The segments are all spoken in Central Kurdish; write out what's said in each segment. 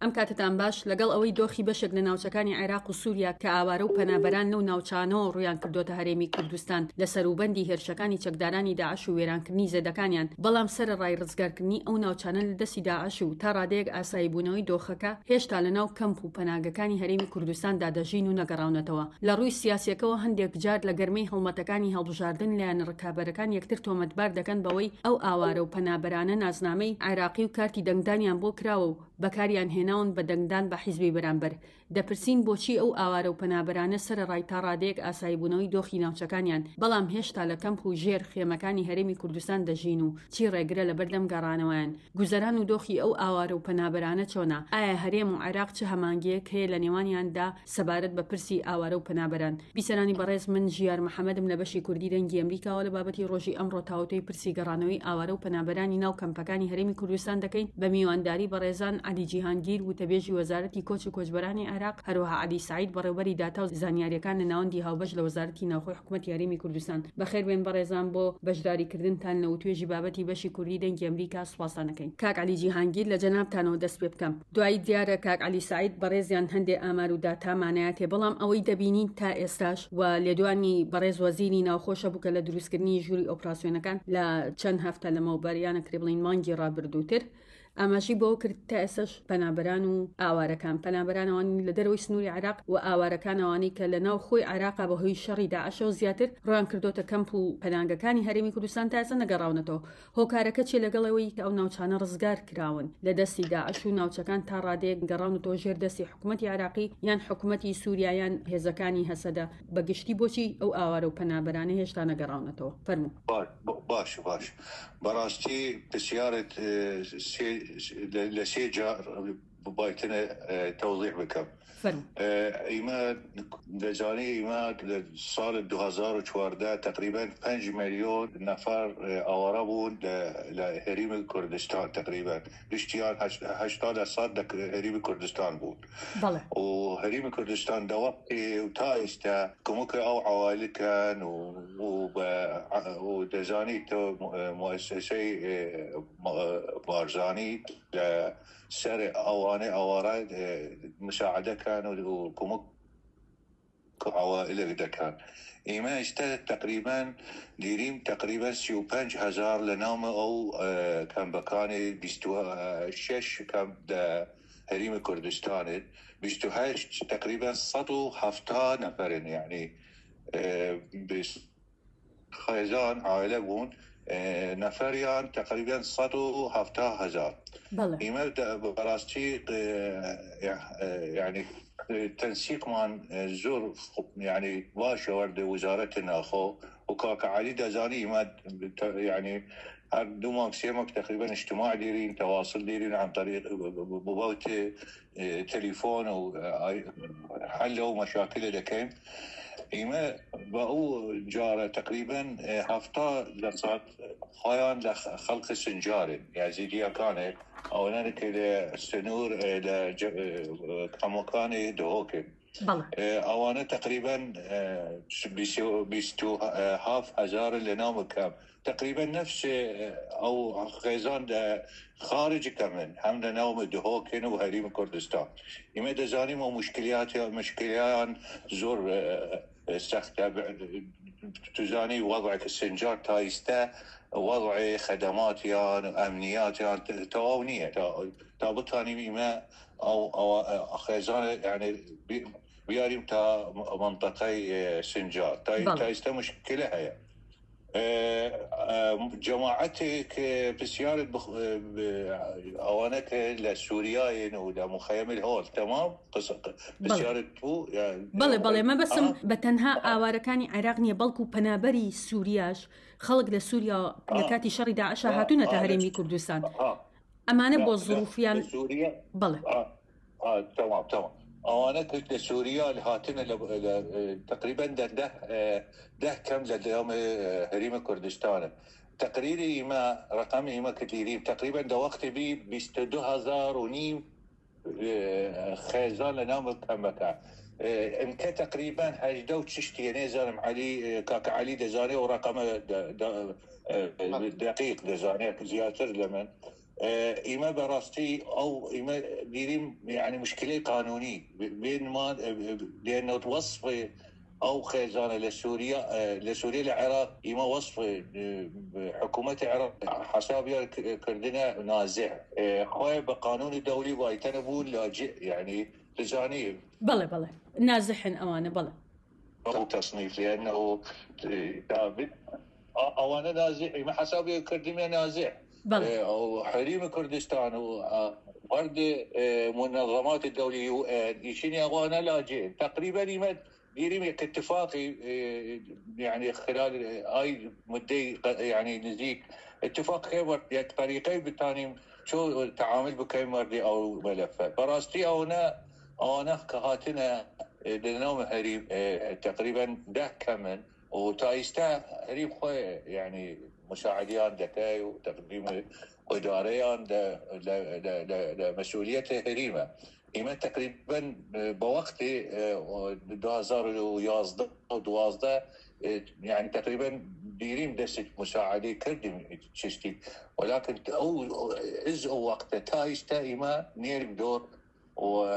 ئەم کاتتان باش لەگەڵ ئەوەی دۆخی بەشێک لە ناوچەکانی عێراق و سووریا کە ئاوارە و پەنابەران لەو ناوچانەوە ڕویان کردوتە هەرێمی کوردستان لە سەروبەندی هێرشەکانی چەکدارانی داعش و وێرانکردنی زێدەکانیان، بەڵام سەرەڕای ڕزگارکردنی ئەو ناوچانە لە دەستی داعش و تا ڕادەیەک ئاساییبوونەوەی دۆخەکە هێشتا لەناو کەمپ و پەناگەکانی هەرێمی کوردستاندا دەژین و نەگەڕاونەتەوە. لە ڕووی سیاسیەکەوە هەندێک جار لە گەرمەی هەڵمەتەکانی هەڵبژاردن لایەن ڕکابەرەکان یەکتر تۆمەتبار دەکەن بەوەی ئەو ئاوارە و پەنابەرانە نازنامەی عێراقی و کارتی دەنگدانیان بۆ کراوە و بەکاریان هێناون بە دەنگدان بە حیزبی بەرامبەر. دەپرسین بۆچی ئەو ئاوارە و پەنابەرانە سەرەڕای تا ڕادەیەک ئاساییبوونەوەی دۆخی ناوچەکانیان، بەڵام هێشتا لە کەمپ و ژێر خێمەکانی هەرێمی کوردستان دەژین و چی ڕێگرە لە بەردەم گەڕانەوەیان. گوزەران و دۆخی ئەو ئاوارە و پەنابەرانە چۆنە؟ ئایا هەرێم و عێراق چه هەمانگەیەک هەیە لە نێوانیاندا سەبارەت بە پرسی ئاوارە و پەنابەران؟ بیسەرانی بەڕێز، من ژیار محەممەدم لە بەشی کوردی دەنگی ئەمریکاوە لە بابەتی ڕۆژی ئەمڕۆ تاوتەی پرسی گەڕانەوەی ئاوارە و پەنابەرانی ناو کەمپەکانی هەرێمی کوردستان دەکەین بە میوانداری بەڕێزان عەلی جیهانگیر وتەبێژی وەزارەتی کۆچ و کۆچبەرانی عێراق، هەروەها عەلی سەعید بەڕێوەبەری داتا و زانیاریەکان لە ناوەندی هاوبەش لە وەزارەتی ناوخۆی حکوومەتی هەرێمی کوردستان. بەخێر بێن بەڕێزان بۆ بەشداریکردنتان لە توێژی بابەتی بەشی کوردی دەنگی ئەمریکا سوپاسان دەکەین. کاک عەلی جیهانگیر لە جەنابتانەوە دەست پێ بکەم. دوای دیارە کاک عەلی سەعید بەڕێزیان هەندێک ئامار و داتامانایەتێ، بەڵام ئەوەی دەبینین تا ئێستاش و لێدوانی بەڕێز وەزیری ناوخۆشە بووکە لە دروستکردنی ژووری ئۆپراسیۆنەکان لە چەند هەفتە لەمەوبەریانە کرێ بڵین مانگی ڕابردووتر ئاماژی بۆ کرد تا ئێسش پەنابەران و ئاوارەکان، پەنابەرانەوەی لە دەرەوەی سنووری عێراق و ئاوارەکانەوەی کە لە ناو خۆی عێراقا بەهۆی شەڕی داعشەوە زیاتر ڕوان کردوتە کەمپ و پەناگەکانی هەرێمی کوردستان تا ئێستا نەگەڕاونەتەوە. هۆکارەکە چێ لەگەڵەوەی کە ئەو ناوچانە ڕزگار کراون لە دەستی داعش و ناوچەکان تا ڕادەیەک گەڕاونەتەوە ژێر دەستی حکوومەتی عێراقی یان حکوومەتی سووریا یان هێزەکانی هەسەدا؟ بەگشتی بۆچی ئەو ئاوارە و پەنابەرانە هێشتا نەگەڕاونەتەوە؟ فەرموو. باش بەڕاستی پرسیارت لسي جار بايتنا توضيح بكم. إما لجاني إما صار 2014 تقريبا 5 مليون نفر أورابون لهريم كردستان تقريبا باشتيان 80% هريم كردستان بود. وهريم كردستان دوقتي وتايستا كموك أو عوائل كان ودزاني مؤسسي بارزاني سر أواني أوراد مساعدة كانوا وكموك عوائل ده كان إما اشتهت تقريبا ديريم تقريبا 35,000 لنام أو كان بكاني 26 كان ده هريم كردستان 28 تقريبا 170 نفر يعني بس خيزان عائلة بون نفريان تقريبا 170,000. إما براستي يعني تنسيق من زور يعني باشا ورد وزارة الناخو وكاك علي دزاني ما يعني دو ماكسيمك تقريبا اجتماع ديرين تواصل ديرين عن طريق ببوت تليفون وحلوا مشاكل لكن إما بقو جارة تقريبا هفتا لصات خيان لخلق السنجار يعني زيديا كانت أولا كده السنور كمكان دهوكي أوانا تقريبا 2,500 لنام كام تقريبا نفس أو خيزان خارج كمان هم لنام دهوكين وهريم كردستان. إما دزاني مو مشكلات زور تزاني وضعك السنجار تايستا وضع خدمات يعني أمنيات يعني تعاونية تابطاني ما أو خيزان يعني بياريم تا منطقة سنجار تايستا مشكلة هي جماعتك بسيارة أوانك لسوريين ولا مخيم الهول تمام بسيارة تو يعني بله ما بسم بتنها ئاوارەکانی عێراق نیە بەڵکو پەنابەری سووریاش خەڵک لە سووریا لە کاتی شەڕی داعش هاتوونەتە هەرێمی کوردستان ئەمانە بۆ ظروفیان بڵێ تمام أنا كنت سوريا الهاتنا تقريبا ده كم لليوم هريم كردستان تقريري ما رقمي ما كتيرين تقريبا ده وقت بي 22,000 خيزان لنام كمكا إنك تقريبا هجدو تشتي نزار علي كاك علي دزاني ورقم دقيق دزاني زياتر لمن إما براستي أو إما ديريم يعني مشكلة قانونية بين ما لأنه توصف أو خزانة لسوريا العراق إما وصف حكومة العراق حسابها كردنا نازع خوي بقانون الدولي وايتنبون لاجئ يعني لجاني بله نازح أوانه بله أو تصنيف لأنه ثابت أوانه نازع ما حسابها كردنا نازع أو حريم كردستان وورد منظمات الدولية يشيني أوانه لاجئ تقريبا يمد ديريم اتفاقي يعني خلال هاي مدة يعني نزيك اتفاق خيبر يعني طريقين بالتاني شو التعامل بكي مردي أو ملفة براستي أنا كهاتنا لنوم هريب تقريبا ده كمن وتايستا هريب خوي يعني مساعديان دكاي وتقديم إداريان لمسؤوليته هريمة إما تقريبا بوقت 2012 يعني تقريبا ديريم دست مساعدة كردم ششتي ولكن أو إز وقت تايستا إما نير بدور و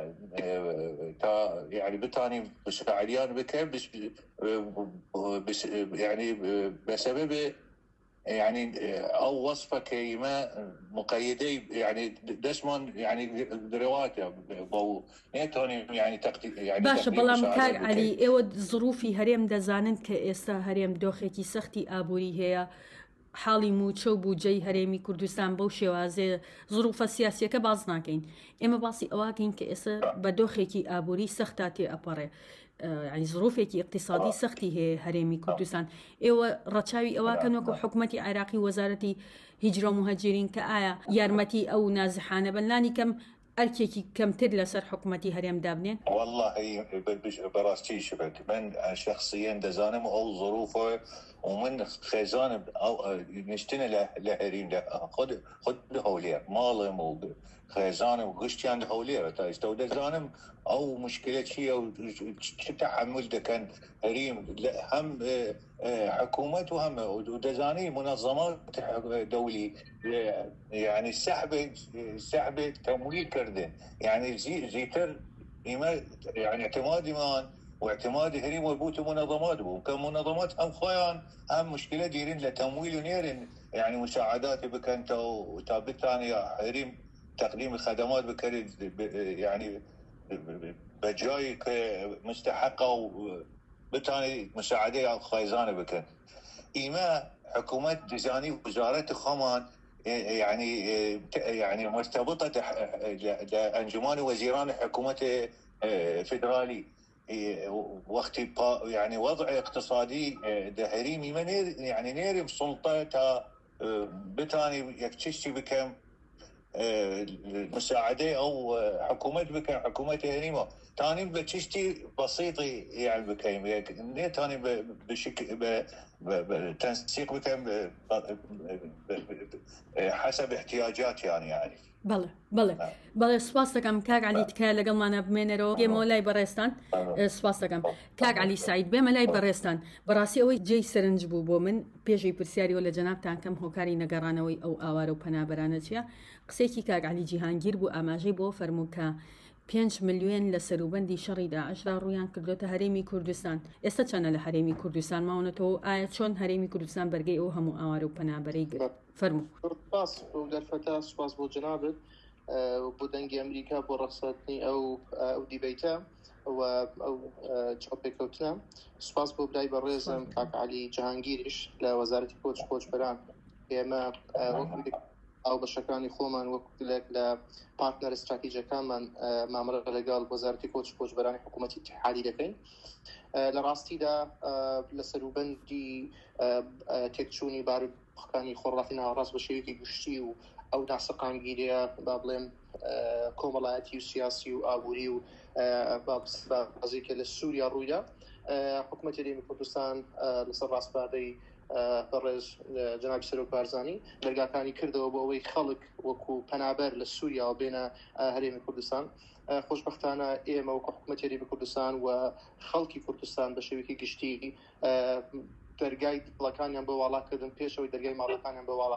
يعني بتاني مساعديان بكم بس يعني بسبب يعني او وصفه كيما مقيدي يعني دسمان يعني درواته بو نيتوني يعني تقدير يعني باشا بلام كاغ علي ايود ظروفي هريم دزانن كاستا هريم دوخيتي سختي ابوري هي حاڵی موچە و بوجەی هەرێمی کوردستان بەو شێوازێ زروفە سیاسیەکە باز ناکەین ئێمە باسی ئەوەکەین کە ئێستا بە دۆخێکی ئابووری سەختا تێ ئەپەڕێ ینی زروفێکی اقتصادی سەختی هەیە هەرێمی کوردستان ئێوە ڕەچاوی ئەوەکەن وەکو حکوومەتی عێراقی وەزارەتی هیجرە و مهاجرین کە ئایا یارمەتی ئەو نازحانە بەلانی کەم ئەرکێکی کەمتر لەسەر حکوومەتی هەرێم دابنێن والله براستي شبت من شخصيا دزانم او ظروفه ومن خزانه او نشتنا لهريم خد هولير مالهم وخزانه وغشتيان هولير تايستو دزانم او مشكله شيء او تحمل ده كان هريم هم حكومة وهم ودزاني منظمات دولي يعني سحب تمويل كردن يعني زيتر يعني اعتماد إيمان واعتماد هريم وبوت منظمات وكم منظمات هم خوان هم مشكلة ديرين لتمويل ونيرين يعني مساعدات بكنت وتابتاني هريم تقديم الخدمات بكرد يعني بجاي مستحقة وبتاني مساعدة خايزانة بكن إيما حكومة دزاني وزارة خمان يعني مرتبطة لأنجمان وزيران حكومة فيدرالي وقت يعني وضع اقتصادي دهريمي من يعني نيرم سلطة بتاني يكتشتي بكم مساعدة أو حكومة بكم حكومة هريمة تاني بتشتي بسيطي يعني بكم يعني تاني بشكل بتنسيق بكم حسب احتياجات يعني بەڵێ سواس دەکەم کاک علی تکایە لەگەڵمانە بمێنەرەوە گێمەوە لای بەڕێستان سواس دەکەم کاک علی سعید بێمە لای بەڕێستان بەڕاستی ئەوەی جێی سەرنج بوو بۆ من پێشەی پرسیاریەوە لە جەنابتان کەم هۆکاری نەگەڕانەوەی ئەو ئاوارە و پەنابەرانە چیە قسێکی کاک علی جیهانگیر بوو ئاماژەی بۆ فەرموو کە 5 ملیۆن لە سەروبەندی شەڕی داعشدا ڕوویان کردوتە هەرێمی کوردستان ئێستا چەنە لە هەرێمی کوردستان ماونەتەوە ئایا چۆن هەرێمی کوردستان بەرگەی ئەو هەموو ئاوارە و پەنابەرەی گرت فەرموو سواس بۆ جنابت بۆ دەنگی ئەمریکا بۆ ڕەخسەتنی ئەو دیبەیتە ئەو چاپێکەوتنە سواس بۆ برای بەڕێزم کاک علی جەهانگیریش لە وەزارەتی کۆچبەران ئێمە ئەو بەشەکانی خۆمان وەکولێک لە پارتنەر استراتیژیەکانمان مامەڵە لەگەڵ وەزارەتی کۆچبەرانی حکوومەتی اتحادی دەکەین لە ڕاستیدا لە سەروبەندی تێکچوونی بارودۆخەکانی خۆڕاتی ناوەڕاست بە شێوەیەکی گشتی و ئەو ناسەقانگیریە با بڵێم کۆمەڵایەتی و سیاسی و ئابووری و بازێکە لە سووریا ڕوویدا حکوومەتی هەرێمی کوردستان لەسەر ڕاستپاردەی بەڕێز جەنابی سەرۆک بارزانی دەرگاکانی کردەوە بۆ ئەوەی خەڵک وەکو پەنابەر لە سووریا و بێنە هەرێمی کوردستان خۆشبەختانە ئێمە وەکو حکوومەتی هەرێمی کوردستان و خەڵکی کوردستان بە شێوەیەکی گشتی دەرگای دڵەکانیان بە واڵاکردن پێشەوەی دەرگای ماڵەکانیان بە واڵا بکەن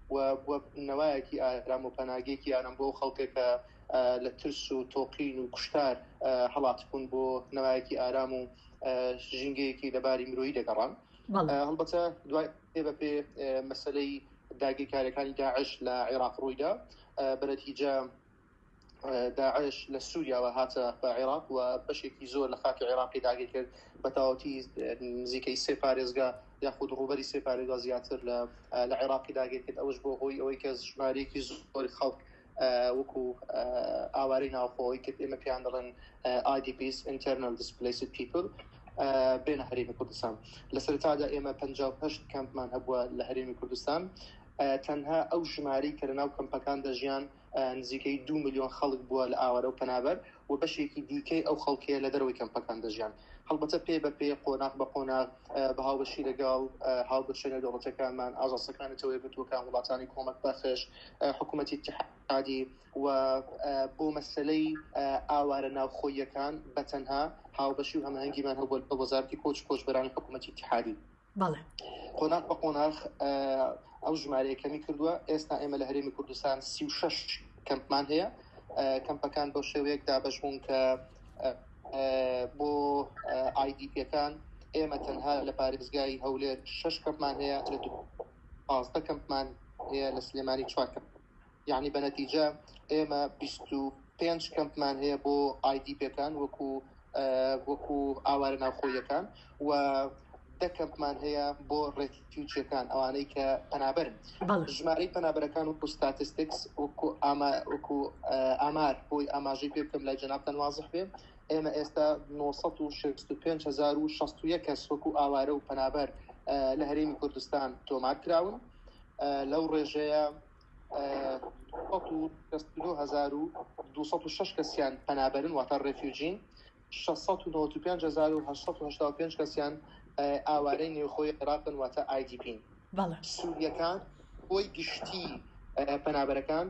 و نەوایەکی ئارام و پەناگێکی ئارام بۆ خەڵکێکە لە ترس و تۆقین و کوشتار هەڵات بوون بۆ نەوایەکی ئارام و ژینگەیەکی لەباری مرۆیی دەگەڕان. هەڵبەتە دوای بەپێ مەسەلەی داگیرکاریەکانی داعش لە عێراق ڕوویدا بەنەتیجە داعش لە سووریاوە هاتە بە عێراق و بەشێکی زۆر لە خاکی عێراقی داگیر کرد بە تەواوەتی نزیکەی سێ پارێزگا یاخود ڕووبەری سێ پارێزگا زیاتر لە عێراقی داگیر کرد. ئەوش بۆ هۆی ئەوەی کە ژمارەیەکی زۆری خەڵک وەکو ئاوارەی ناوخۆی کرد ئێمە پێیان دەڵێن IDPs Internal Displaced People بێنە هەرێمی کوردستان. لە سەرەتادا ئێمە 58 کەمپمان هەبووە لە هەرێمی کوردستان. تەنها ئەو ژمارەی کە لەناو کەمپەکان دەژیان نزیکەی 2 ملیۆن خەڵک بووە لە ئاوارە و پەنابەر و بەشێکی دیکەی ئەو خەڵکیە لە دەرەوەی کەمپەکان دەژیان. هەڵبەتە پێ بە پێ قۆناغ بە قۆناغ بە هاوبەشی لەگەڵ هاوبەشێنە دەوڵەتەکانمان ئاژەڵسەکانی تەوەیەگرتووەکان وڵاتانی کۆمەک بەخش حکوومەتی اتحادی و بۆ مەسەلەی ئاوارە ناوخۆیەکان بەتەنها هاوبەشی و هەماهەنگیمان هەبوو بە وەزارەتی کۆچبەرانی حکوومەتی اتحادی. قۆناغ بە قۆناغ ئەو ژمارەیەکەمی کردووە. ئێستا ئێمە لە هەرێمی کوردستان 36 کەمپمان هەیە. کەمپەکان بۆ شێوەیەک دابەش بوون کە بۆ IDPەکان ئێمە تەنها لە پارێزگای هەولێر 6 کەمپمان هەیە، لە 15 کەمپمان هەیە لە سلێمانی 4 کەمپ. یعنی بەنەتیجە ئێمە 25 کەمپمان هەیە بۆ IDPەکان وەکو ئاوارە ناوخۆیەکان و 10 کەمپمان هەیە بۆ ڕێفیوجیەکان ئەوانەی کە پەنابەرن. ژمارەی پەنابەرەکان وەکو ستاتستیکس وەکو ئامار بۆی ئاماژەی پێ بکەم لای جەنابتان وازح بێ، ئێمە ئێستا 965,061 کەس وەکو ئاوارە و پەنابەر لە هەرێمی کوردستان تۆمار کراون. لەو ڕێژەیە 162,206 کەسیان پەنابەرن واتە ڕێفیوجین، 695,885 کەسیان ئاوارەی نێوخۆی عێراقن واتە IDP. سووریەکان بۆی گشتی پەنابەرەکان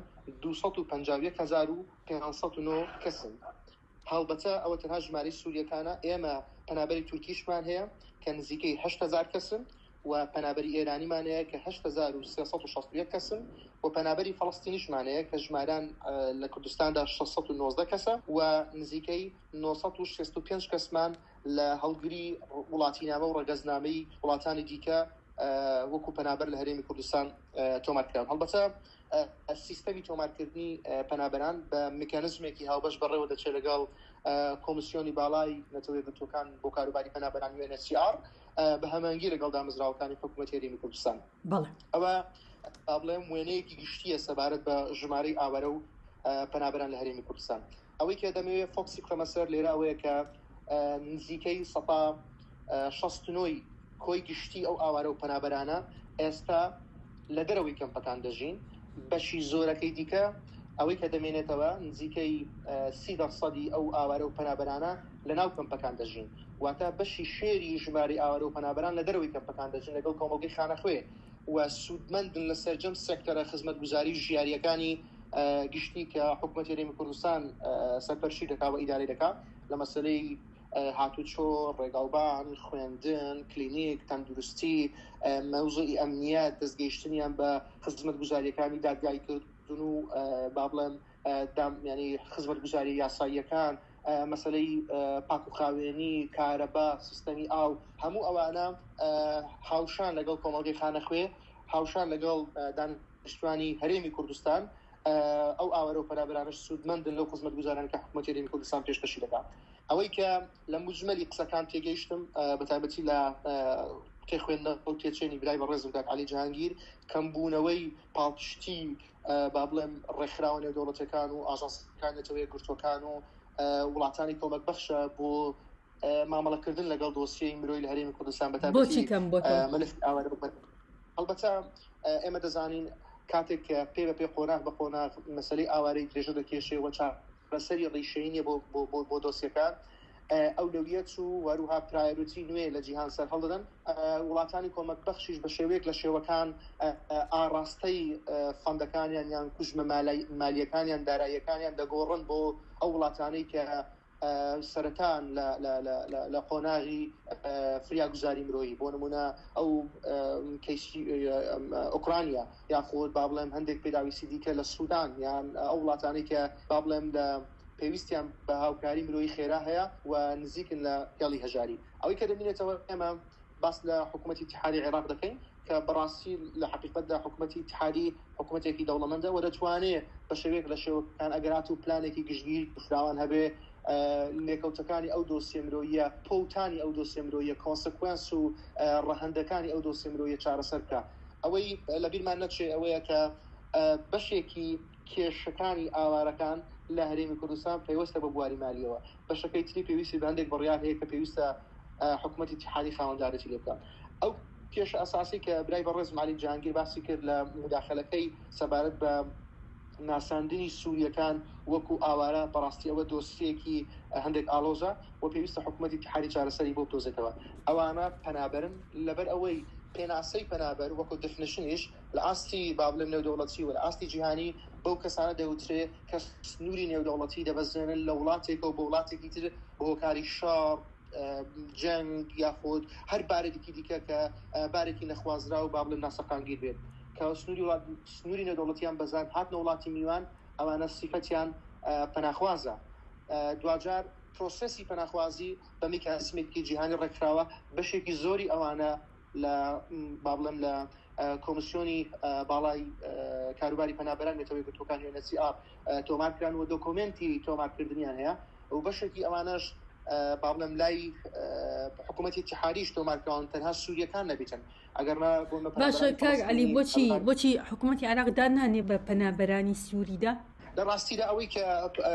251,509 کەسن. هەڵبەتە ئەوە تەنها ژمارەی سووریەکانە. ئێمە پەنابەری تورکیشمان هەیە کە نزیکەی 8,000 کەسن و پەنابەری ئێرانیمان هەیە کە 8,361 کەسن و پەنابەری فەڵەستینیشمان هەیە کە ژماران لە کوردستاندا 619 کەسە و نزیکەی 965 کەسمان لە هەڵگری وڵاتینامە و ڕێگەزنامەی وڵاتانی دیکە وەکو پەنابەر لە هەرێمی کوردستان تۆمارکراون. هەڵبەتە سیستەمی تۆمارکردنی پەنابەران بە میکانیزمێکی هاوبەش بەڕێوە دەچێت لەگەڵ کۆمیسیۆنی باڵای نەتەوەیەکگرتووەکان بۆ کاروباری پەنابەران UNHCR بە هەمانگی لەگەڵ دامەزراوەکانی حکوومەتی هەرێمی کوردستان. ئەوە بڵێم وێنەیەکی گشتیە سەبارەت بە ژمارەی ئاوارە و پەنابەران لە هەرێمی کوردستان. ئەوەی کە دەمەوێت فۆکسی بخەمە سەر لێرە ئەوەیە کە نزیکەی 169 کۆی گشتی ئەو ئاوارە و پەنابەرانە ئێستا لە دەرەوەی کەمپەکان دەژین. بەشی زۆرەکەی دیکە ئەوەی کە دەمێنێتەوە نزیکەی 30% ئەو ئاوارە و پەنابەرانە لە ناو کەمپەکان دەژین، واتە بەشی شێری ژمارەی ئاوارە و پەنابەران لە دەرەوەی کەمپەکان دەژین لەگەڵ کۆمەڵگەی خانەخوێ و سوودمەندن لە سەرجەم سێکتەرە خزمەتگوزاری ژیاریەکانی گشتی کە حکوومەتی هەرێمی کوردستان سەرپەرشی دەکا و ئیداری دەکا لە مەسەلەی هاتوچۆ، ڕێگاڵبان، خوێندن، کلینیک، تەندروستی، مەوزوعی ئەمنیەت، دەستگەیشتنیان بە خزمەتگوزاریەکانی دادگایکردن و با بڵێم ینی خزمەتگوزاری یاساییەکان، مەسەلەی پاکوخاوێنی، کارەبا، سیستەمی ئاو، هەموو ئەوانە هاوشان لەگەڵ کۆمەڵگەی خانەخوێ، هاوشان لەگەڵ دانیشتوانی هەرێمی کوردستان ئەو ئاوارە و پەنابەرانش سوودمەندن لەو خزمەتگوزارانی کە حکوومەتی هەرێمی کوردستان پێشکەشی دەکات. ئەوەی کە لە مجمەلی قسەکان تێگەیشتم بەتایبەتی لە تێخوێندنە و تێچێنی برای بەڕێزم کاک عەلی جەهانگیر کەمبوونەوەی پاڵپشتی با بڵێم ڕێکخراوە نێودەوڵەتیەکان و ئاژانسەکان نەتەوەیەکگرتووەکان و وڵاتانی کۆمەک بەخشە بۆ مامەڵەکردن لەگەڵ دۆسیەی مرۆی لە هەرێمی کوردستان بەتایبەتی مەلف ئاوارە و هەڵبەتە ئێمە دەزانین کاتێک کە پێ بە پێ قۆناغ بە قۆناغ مەسەلەی ئاوارەی درێژە دەکێشێەوە بەسەری ڕیشەینە بۆ دۆسیەکان ئەولەویەت و وەروها پرایۆریتی نوێ لە جیهان سەر هەڵدەدەن. وڵاتانی کۆمەک بەخشیش بە شێوەیەک لە شێوەکان ئاڕاستەی فەندەکانیان یان کوژمە مالیەکانیان داراییەکانیان دەگۆڕن بۆ ئەو وڵاتانەی کە سەرەتان لە قۆناغی فریاگوزاری مرۆیی بۆ نمونە ئەو کەیسی ئوکرانیا یاخود با بڵێم هەندێک پێداویستی دیکە لە سوودان یان ئەو وڵاتانەی کە با بڵێم لە پێویستیان بە هاوکاری مرۆیی خێرا هەیە و نزیکن لە گەڵی هەژاری ئەوەی کە دەبینێتەوە ئێمە باس لە حکوومەتی اتحادی عێراق دەکەین کە بەڕاستی لە حقیقەتدا حکوومەتی اتحادی حکوومەتێکی دەوڵەمەندە و دەتوانێت بە شێوەیەک لە شێوەکان ئەگەرات و پلانێکی گشتگیر فراوان هەبێ لێکەوتەکانی ئەو دۆسیە مرۆییە پۆتانی ئەو دۆسیە مرۆییە کۆنسکوێنس و ڕەهەندەکانی ئەو دۆسیە مرۆییە چارەسەر بکە ئەوەی لە بیرمان نەچێ ئەوەیە کە بەشێکی کێشەکانی ئاوارەکان لە هەرێمی کوردستان پێوەستە بە بواری مالیەوە بەشەکەی تری پێویستی بە هەندێک بڕیار هەیە کە پێویستە حکوومەتی اتحادی خاوەندارەتی لێ بکات ئەو کێشە ئەساسی کە برای بەڕێز مالی جهانگیر باسی کرد لە مداخلەکەی سەبارەت بە ناساندنی سووریەکان وەکو ئاوارە بەڕاستی ئەوە دۆستیەکی هەندێک ئالۆزە و پێویستە حکوومەتی اتحادی چارەسەری بۆ بتۆزێتەوە ئەوانە پەنابەرن لەبەر ئەوەی پێناسەی پەنابەر وەکو دفنشنیش لە ئاستی با بڵێم نێودەوڵەتی و لە ئاستی جیهانی بەو کەسانە دەوترێت کە سنووری نێودەوڵەتی دەبەزێنن لە وڵاتێکە و بە وڵاتێکی تر بە هۆکاری شار جەنگ یاخود هەر بارێکی دیکە کە بارێکی نەخوازرا و با بڵێم ناسەقانگیر بێت کە سنووری نێودەوڵەتیان بەزان هاتنە وڵاتی میوان ئەوانە سیفەتیان پەناخوازە دوجار پرۆسەسی پەناخوازی بە میکانیزمێکی جیهانی ڕێکخراوە بەشێکی زۆری ئەوانە لە با بڵێم لە کۆمسیۆنی باڵای کاروباری پەنابەران نێتەوەی گرتوەکانی UNHCR تۆمارکران و دۆکۆمنتی تۆمارکردنیان هەیە و بەشێکی ئەوانەش با بڵێم لای حکوومەتی اتحادیش تۆمارکراون تەنها سووریەکان نەبێتن ئەگەرنا باشە کاک عەلی بۆچی حکوومەتی عێراق دانانێ بە پەنابەرانی سووریدا لە ڕاستیدا ئەوەی کە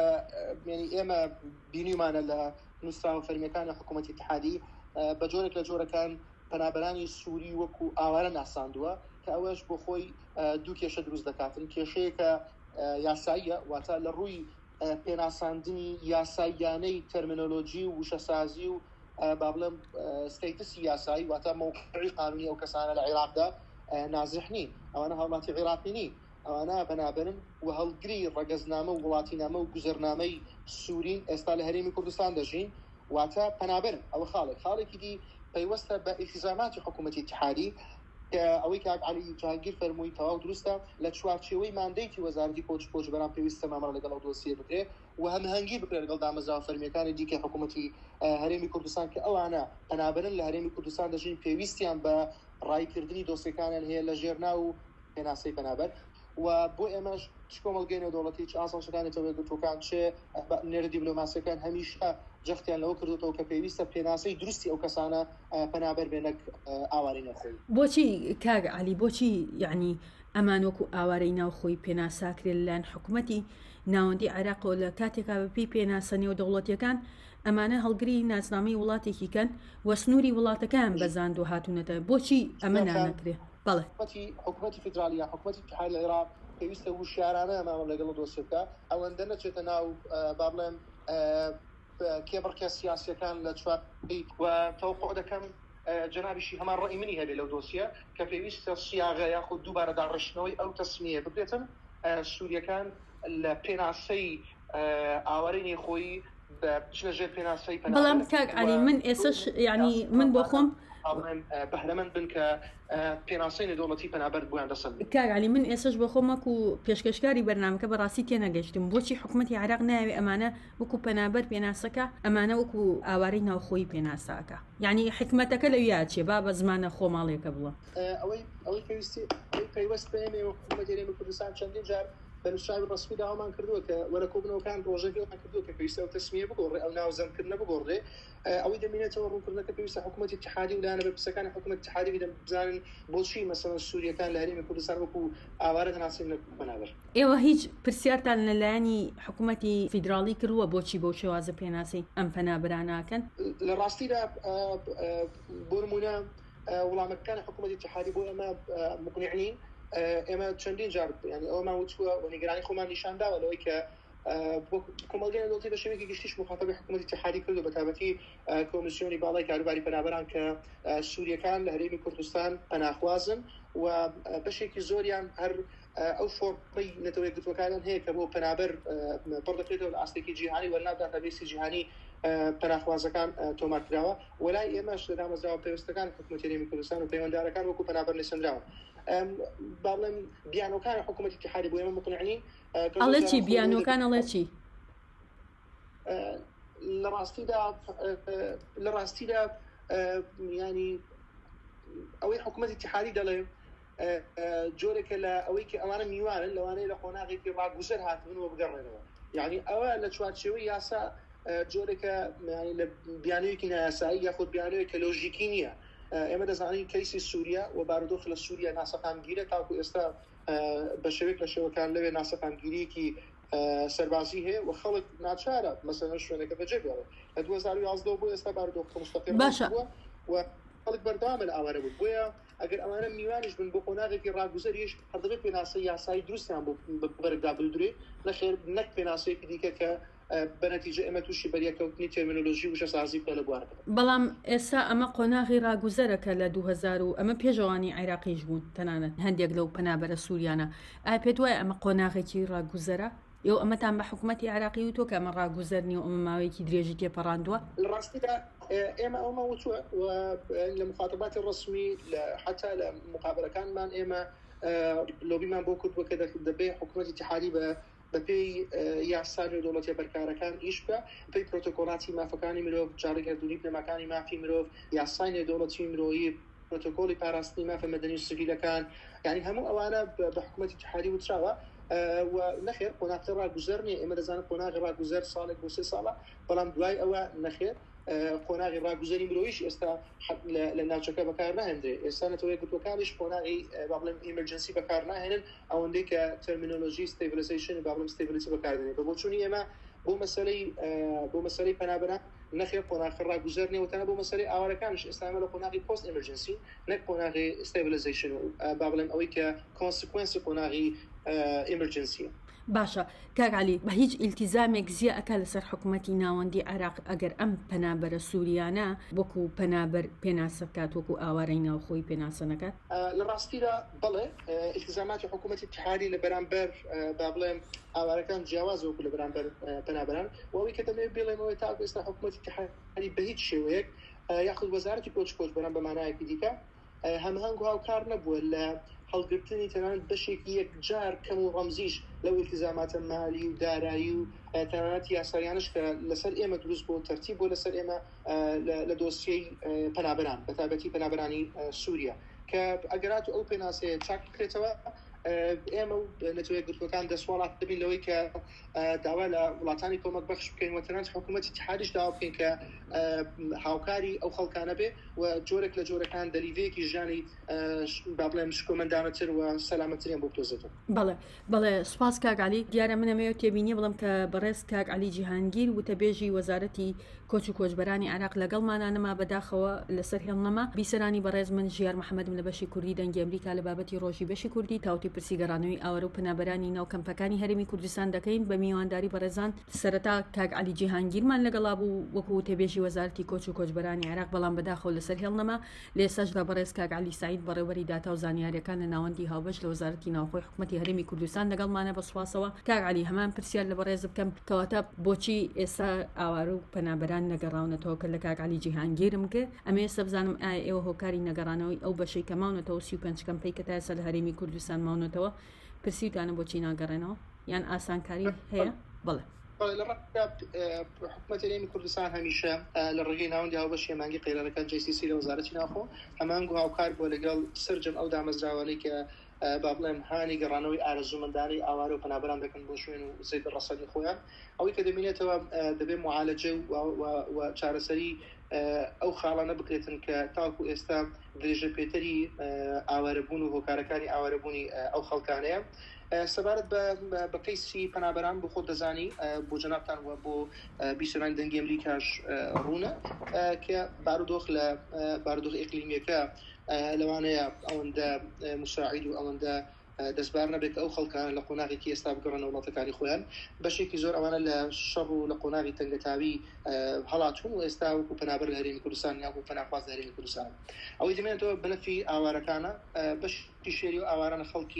ئێمە بینیمانە لە نووسراوە فەرمیەکانی حکوومەتی اتحادی بە جۆرێک لە جۆرەکان پەنابەرانی سووری وەکو ئاوارە ناساندووە کە ئەوەش بۆ خۆی دوو کێشە دروست دەکاتن کێشەیە کە یاساییە واتە لە ڕووی پێناساندنی یاساییانەی تەرمینۆلۆژی و وشەسازی و با بڵێم ستەیتسی یاسایی واتە موقعی قانونی ئەو کەسانە لە عێراقدا نازح نین ئەوانە هەوڵاتی عێراقی نین ئەوانە بەنابەرن و هەڵگری ڕەگەزنامە و وڵاتینامە و گوزەرنامەی سوورین ئێستا لە هەرێمی کوردستان دەژین واتە پەنابەرن ئەوە خاڵێکی دی پەیوەستە بە ئیلتیزاماتی حکوومەتی اتحادی ئەوەی کاک عەلی جهانگیر فەرمووی تەواو دروستە لە چوارچێوەی ماندەیەکی وەزارەتی کۆچ بەرام پێویستە مامەڕە لەگەڵ ئەو دۆسیە بکرێت و هەمهەنگی بکرێت لەگەڵ دامەزراوە فەرمیەکانی دیکە حکوومەتی هەرێمی کوردستان کە ئەوانە پەنابەرن لە هەرێمی کوردستان دەژین پێویستیان بە ڕایکردنی دۆسیەکانیان هەیە لە ژێرنا و پێناسەی پەنابەر و بۆ ئێمەش چ کۆمەڵگەی نێودەوڵەتی چ ئاسانشەکانی گرتوەکان چێ نێرە دیبلۆماسیەکان هەمیشە جەختیان لەوە کردوتەوە کە پێویستە پێناسەی درستی ئەو کەسانە پەنابەر بێنەک ئاواری نەخۆی بۆچی کاک عەلی بۆچی یعنی ئەمان وەکو ئاوارەی ناوخۆی پێناساکرێت لەلایەن حکوومەتی ناوەندی عێراقەوە لە کاتێکا بەپی پێناسە نێودەوڵەتیەکان ئەمانە هەڵگری ناسنامەی وڵاتێکی کەن وە سنووری وڵاتەکان بەزاند و هاتوونەتە بۆچی ئەمە نانەکرێت بەڵێ حکوومەتی فیدرالیە حکوومەتی اتحاد لە عێراق پێویستە وشارانە ئەمام لەگەڵ دۆسیەکە ئەوەندە نەچێتە ناو با بڵێم کێبڕکە سیاسیەکان لە چواری و تەوقع دەکەم جنابیشی هەمان ڕێی منی هەبێ لەو دۆسیە کە پێویستە سیاغە یاخود دووبارە داڕشتنەوەی ئەو تەسمیە ببرێتن سووریەکان لە پێناسەی ئاوارەی نێخۆیی بچنەژێر پێناسەی بەڵام کاک عەلی من ئێسش یعنی من بۆ خۆم بەهرەمەند بن کە پێناسەی نێودەوڵەتی پەنابەر بوویان دەسەن کاک عەلی من ئێسش بۆ خۆمەک و پێشکەشکاری بەرنامەکە بەڕاستی تێنەگەشتم بۆچی حکوومەتی عێراق ناوێ ئەمانە وەکو پەنابەر پێناسەکە ئەمانە وەکو ئاوارەی ناوخۆی پێناساکە یعنی حکمەتەکە لەویا چێ با بە زمانە خۆماڵێکە بڵە ئەوەی پێویست بێمێ و حکوومەتی هەرێمی کوردستان چەندین جار بەنووسراوی ڕسمی داوامان کردووە کە وەرەکۆبنەوەکان ڕۆژێکمان کردووە کە پێویستە ئەو تەسمیە بگۆڕێ ئەو ناوزەمکردنە بگۆڕێ ئەوەی دەمێنێتەوە ڕوونکردنەکە پێویستە حکوومەتی اتحادی و لایەنە بەرپرسەکانی حکوومەتی اتحادی بزانن بۆچی مەسەڵەن سووریەکان لە هەرێمی کوردستان وەکو ئاوارە دەناسن لە پەنابەر ئێوە هیچ پرسیارتان لەلایەنی حکوومەتی فیدراڵی کردووە بۆچی بۆ شێوازە پێناسەی ئەم پەنابەراناکەن لە ڕاستیدا بۆ نمونە وڵامەکانی حکوومەتی اتحادی بۆ ئێمە مقنع نین ئێمە چەندین جار ینی ئەومان وچووە و نیگەرانی خۆمان نیشانداوە لەوەی کە کۆمەڵگەی نێودەوڵەتی بە شێوەیەکی گشتیش مخاطبی حکوومەتی اتحادی کردو بە تایبەتی کۆمیسیۆنی باڵای کاروباری پەنابەران کە سووریەکان لە هەرێمی کوردستان پەناخوازن و بەشێکی زۆریان هەر ئەو فۆرمەی نەتەوەی گرتوەکانیان هەیە کە بۆ پەنابەر پڕ دەکرێتەوە لە ئاستێکی جیهانی وەرناو داتابێسی جیهانی پەناخوازەکان تۆمارکراوە وەلای ئێمەش لە دامەزراوە پێویستەکان حکوومەتی هەرێمی کوردستان و پەیوەنددارەکان وەکو پەنابەر لێسەندراون با بڵێم بیانۆکانی حکوومەتی اتحادی بۆ ئێمە مقنعین ئەڵێ چی بیانۆکان ئەڵێ چی لە ڕاستیدا ینی ئەوەی حکوومەتی اتحادی دەڵێ جۆرێکە لە ئەوەی کە ئەوانە میوانن لەوانەیە لە قۆناغێکی ڕاگوزەر هاتبوونەوە بگەڕێنەوە یعنی ئەوە لە چوارچێوەی یاسا جۆرێکە لە بیانوویەکی نایاسایی یاخود بیانوویەکە لۆژیکی نییە ئێمە دەزانین کەیسی سووریا و بارودۆخ لە سووریا ناسەقامگیرە تاکو ئێستا بە شێوێک لە شێوەکان لەوێ ناسەقامگیریەکی سەربازی هەیە و خەڵک ناچارە مەسەلەن شوێنەکە بەجێ بێڵێ لە 2011 بۆ ئێستا بارودۆخ مستەقیم بووە و خەڵک بەردەوامە لە ئاوارە بوو بۆیە ئەگەر ئەوانە میوانیش بن بۆ قۆناغێکی ڕاگوزەریش هەردەبێت پێناسەی یاسایی دروستیان بۆ بەرەگدا بردرێ نەخێر نەک پێناسەیەکی دیکە کە بەنەتیجە ئێمە تووشی بەریەکەوتنی تێرمینۆلۆژی وشە سازی پێ لە بوارەکە بەڵام ئێستا ئەمە قۆناغی ڕاگوزەرەکە لە 2000 و ئەمە پێشەوانی عێراقیش بوون تەنانەت هەندێک لەو پەنابەرە سووریانە ئایا پێت وایە ئەمە قۆناغێکی ڕاگوزەرە ئێو ئەمەتان بە حکوومەتی عێراقی و تۆ کە ئەمە ڕاگوزەرنی و ئەمە ماوەیەکی درێژی تێپەڕاندووە لە ڕاستیدا ئێمە ئەومە وتووە لە مخاطباتی ڕسمی حتا لە مقابلەکانمان ئێمە لۆبیمان بۆ کردووە کە دەبێ حکوومەتی اتحادی بەپێی یاسای دەوڵەتی بەرکارەکان ئیش بکە پێی پرۆتۆکۆلاتی مافەکانی مرۆڤ جارێگەردونی بنەماکانی مافی مرۆڤ یاسای نێودەوڵەتی مرۆیی پرۆتۆکۆلی پاراستنی مافە مەدەنی و سیڤیلەکان یعنی هەموو ئەوانە بە حکوومەتی اتحادی وتراوە و نەخێر قۆناغی ڕاگوزەر نیە ئێمە دەزانن قۆناغی ڕاگوزەر ساڵێک بۆ 3 ساڵە بەڵام دوای ئەوە نەخێر قۆناغی ڕاگوزەری مرۆیش ئێستا لە ناوچەکە بەکار ناهێنرێ ئێستا نەتەوەی گرتوەکانیش قۆناغی با بڵێم ئیمەرجەنسی بەکار ناهێنن ئەوەندەی کە تەرمینۆلۆژی ستیبلیزیشن با بڵێم ستیبلیتی بەکاردێنێت بە بۆچوونی ئێمە بۆ مەسەلەی پەنابەران نەخێر قۆناغی ڕاگوزەر نیە وتەنە بۆ مەسەلەی ئاوارەکانش ئێستا ئێمە لە قۆناغی پۆست ئیمەرجەنسی نەک قۆناغی ستیبلیزیشن با بڵێم ئەوەی کە کۆنسیکوێنسی قۆناغی ئیمەرجەنسیە باشە کاکعلی بە هیچ ئیلتیزامێک زیە ئەکا لەسەر حکوومەتی ناوەندی عێراق ئەگەر ئەم پەنابەرە سووریانە وەکو پەنابەر پێناسە بکات وەکو ئاوارەی ناوخۆی پێناسە نەکات لە ڕاستیدا بڵێ ئیلتیزاماتی حکوومەتی اتحادی لە بەرامبەر با بڵێم ئاوارەکان جیاواز وەکو لە بەرامبەر پەنابەران وەوەی کە دەبێت بڵێمەوەی تا ئێستا حکوومەتی اتحادی بە هیچ شێوەیەک یاخود وەزارەتی کۆچ بەرام بە مانایەکی دیکە هەمهەنگ و هاوکار نەبووە لە هەڵگرتنی تەنانەت بەشێکی یەکجار کەم و ڕەمزیش لەو ئیلتیزاماتە مالی و دارایی و تەنانەت یاساریانش کە لەسەر ئێمە دروست بۆ تەرتیب بۆ لەسەر ئێمە لە دۆسیەی پەنابەران بە تایبەتی پەنابەرانی سووریا کە ئەگەرات ئەو پێناسەیە چاک بکرێتەوە ئێمە و نەتەوەی گرتوەکان دەسوڵات دەبین لەوەی کە داوا لە وڵاتانی کۆمەک بەخش بکەین و تەنانەت حکوومەتی اتحادیش داوا بکەین کە هاوکاری ئەو خەڵکانە بێ و جۆرێک لە جۆرەکان دەریڤەیەکی ژیانی با بڵێم شکۆمەندانەتر و سەلامەتریان بۆ بتۆزێتەوە بەڵێ سوپاس کاکعلی دیارە منەمەوێت تێبینی بڵم کە بەڕێز کاکعلی جیهانگیر وتەبێژی وەزارەتی کۆچ و کۆچبەرانی عێراق لەگەڵمانانەما بەداخەوە لەسەر هێڵنەما بیسەرانی بەڕێز من ژیار محەممەدم لە بەشی کوردی دەنگی ئەمریکا لە بابەتی ڕۆژی بەشی کوردی تاوتی پرسیگەڕانەوەی ئاوەرە و پەنابەرانی ناو کەمپەکانی هەرێمی کوردستان دەکەین بە میوانداری بەڕێزان سەرەتا کاکعلی جیهانگیرمان لەگەڵا بوو وەکو تێبێژی وەزارەتی کۆچ و کۆچبەرانی عێراق بەڵام بەداخەوە لەسەر هێڵنەما لێسەشدا بەڕێز کاکعلی سعید بەڕێوەری داتا و زانیاریەکان لە ناوەندی هاوبەش لە وەزارەتی ناوخۆی حکوومەتی هەرێمی کوردستان لەگەڵمانە بە سواسەوە کاکعلی هەمان پرسیار لە بەڕێز بکەم کەواتە بۆچی ئێستا ئاوارە و پەنابەران نەگەڕاونەتەوە کە لە کاکعلی جیهانگیرم کرد ئەمە ئێستا بزانم ئایا ئێوە هۆکاری نەگەڕانەوەی ئەو بەشەی کە ماونەتەوە 35 کەمپەی کە تا ئێستا لە هەرێمی کوردستان ماونەتەوە پرسیوتانە بۆچی ناگەڕێنەوە یان ئاسانکاری هەیە بڵێ لە حکوومەتی هەرێمی کوردستان هەمیشە لە ڕێگەی ناوەندی هاوبەشی مانگی قەیرانەکان JCC لە وەزارەتی ناوخۆ هەمانگ و هاوکار بۆ لەگەڵ سرجەم ئەو دامەزراوانەی کە با بڵێم هانی گەڕانەوەی ئارەزوومەندانی ئاوارە و پەنابەران دەکەن بۆ شوێن و زەید ڕەسەدی خۆیان ئەوەی کە دەبینێتەوە دەبێت معالەجە و چارەسەری ئەو خاڵانە بکرێتن کە تاکو ئێستا درێژە پێتەری ئاوارەبوون و هۆکارەکانی ئاوارەبوونی ئەو خەڵکانەیە سەبارەت بە قەیسی پەنابەران بۆ خۆت دەزانی بۆ جەنابتان وە بۆ بیسەرانی دەنگی ئەمریکاش ڕوونە کە بارودۆخ لە بارودۆخ ئیقلیمیەکە لەوانەیە ئەوەندە مساعید و ئەوەندە دەستبار نەبێت ئەو خەڵکان لە قۆناغێکی ئێستا بگەڕن وڵاتەکانی خۆیان بەشێکی زۆر ئەوانە لە شەڕ و لە قۆناغی تەنگەتاوی هەڵاتون و ئێستا وەکو پەنابەر لە هەرێمی کوردستان یاکو پەناخواز لە هەرێمی کوردستان ئەوەی دەمێنێتەوە بنەفی ئاوارەکانە بەشی شێری و ئاوارانە خەڵکی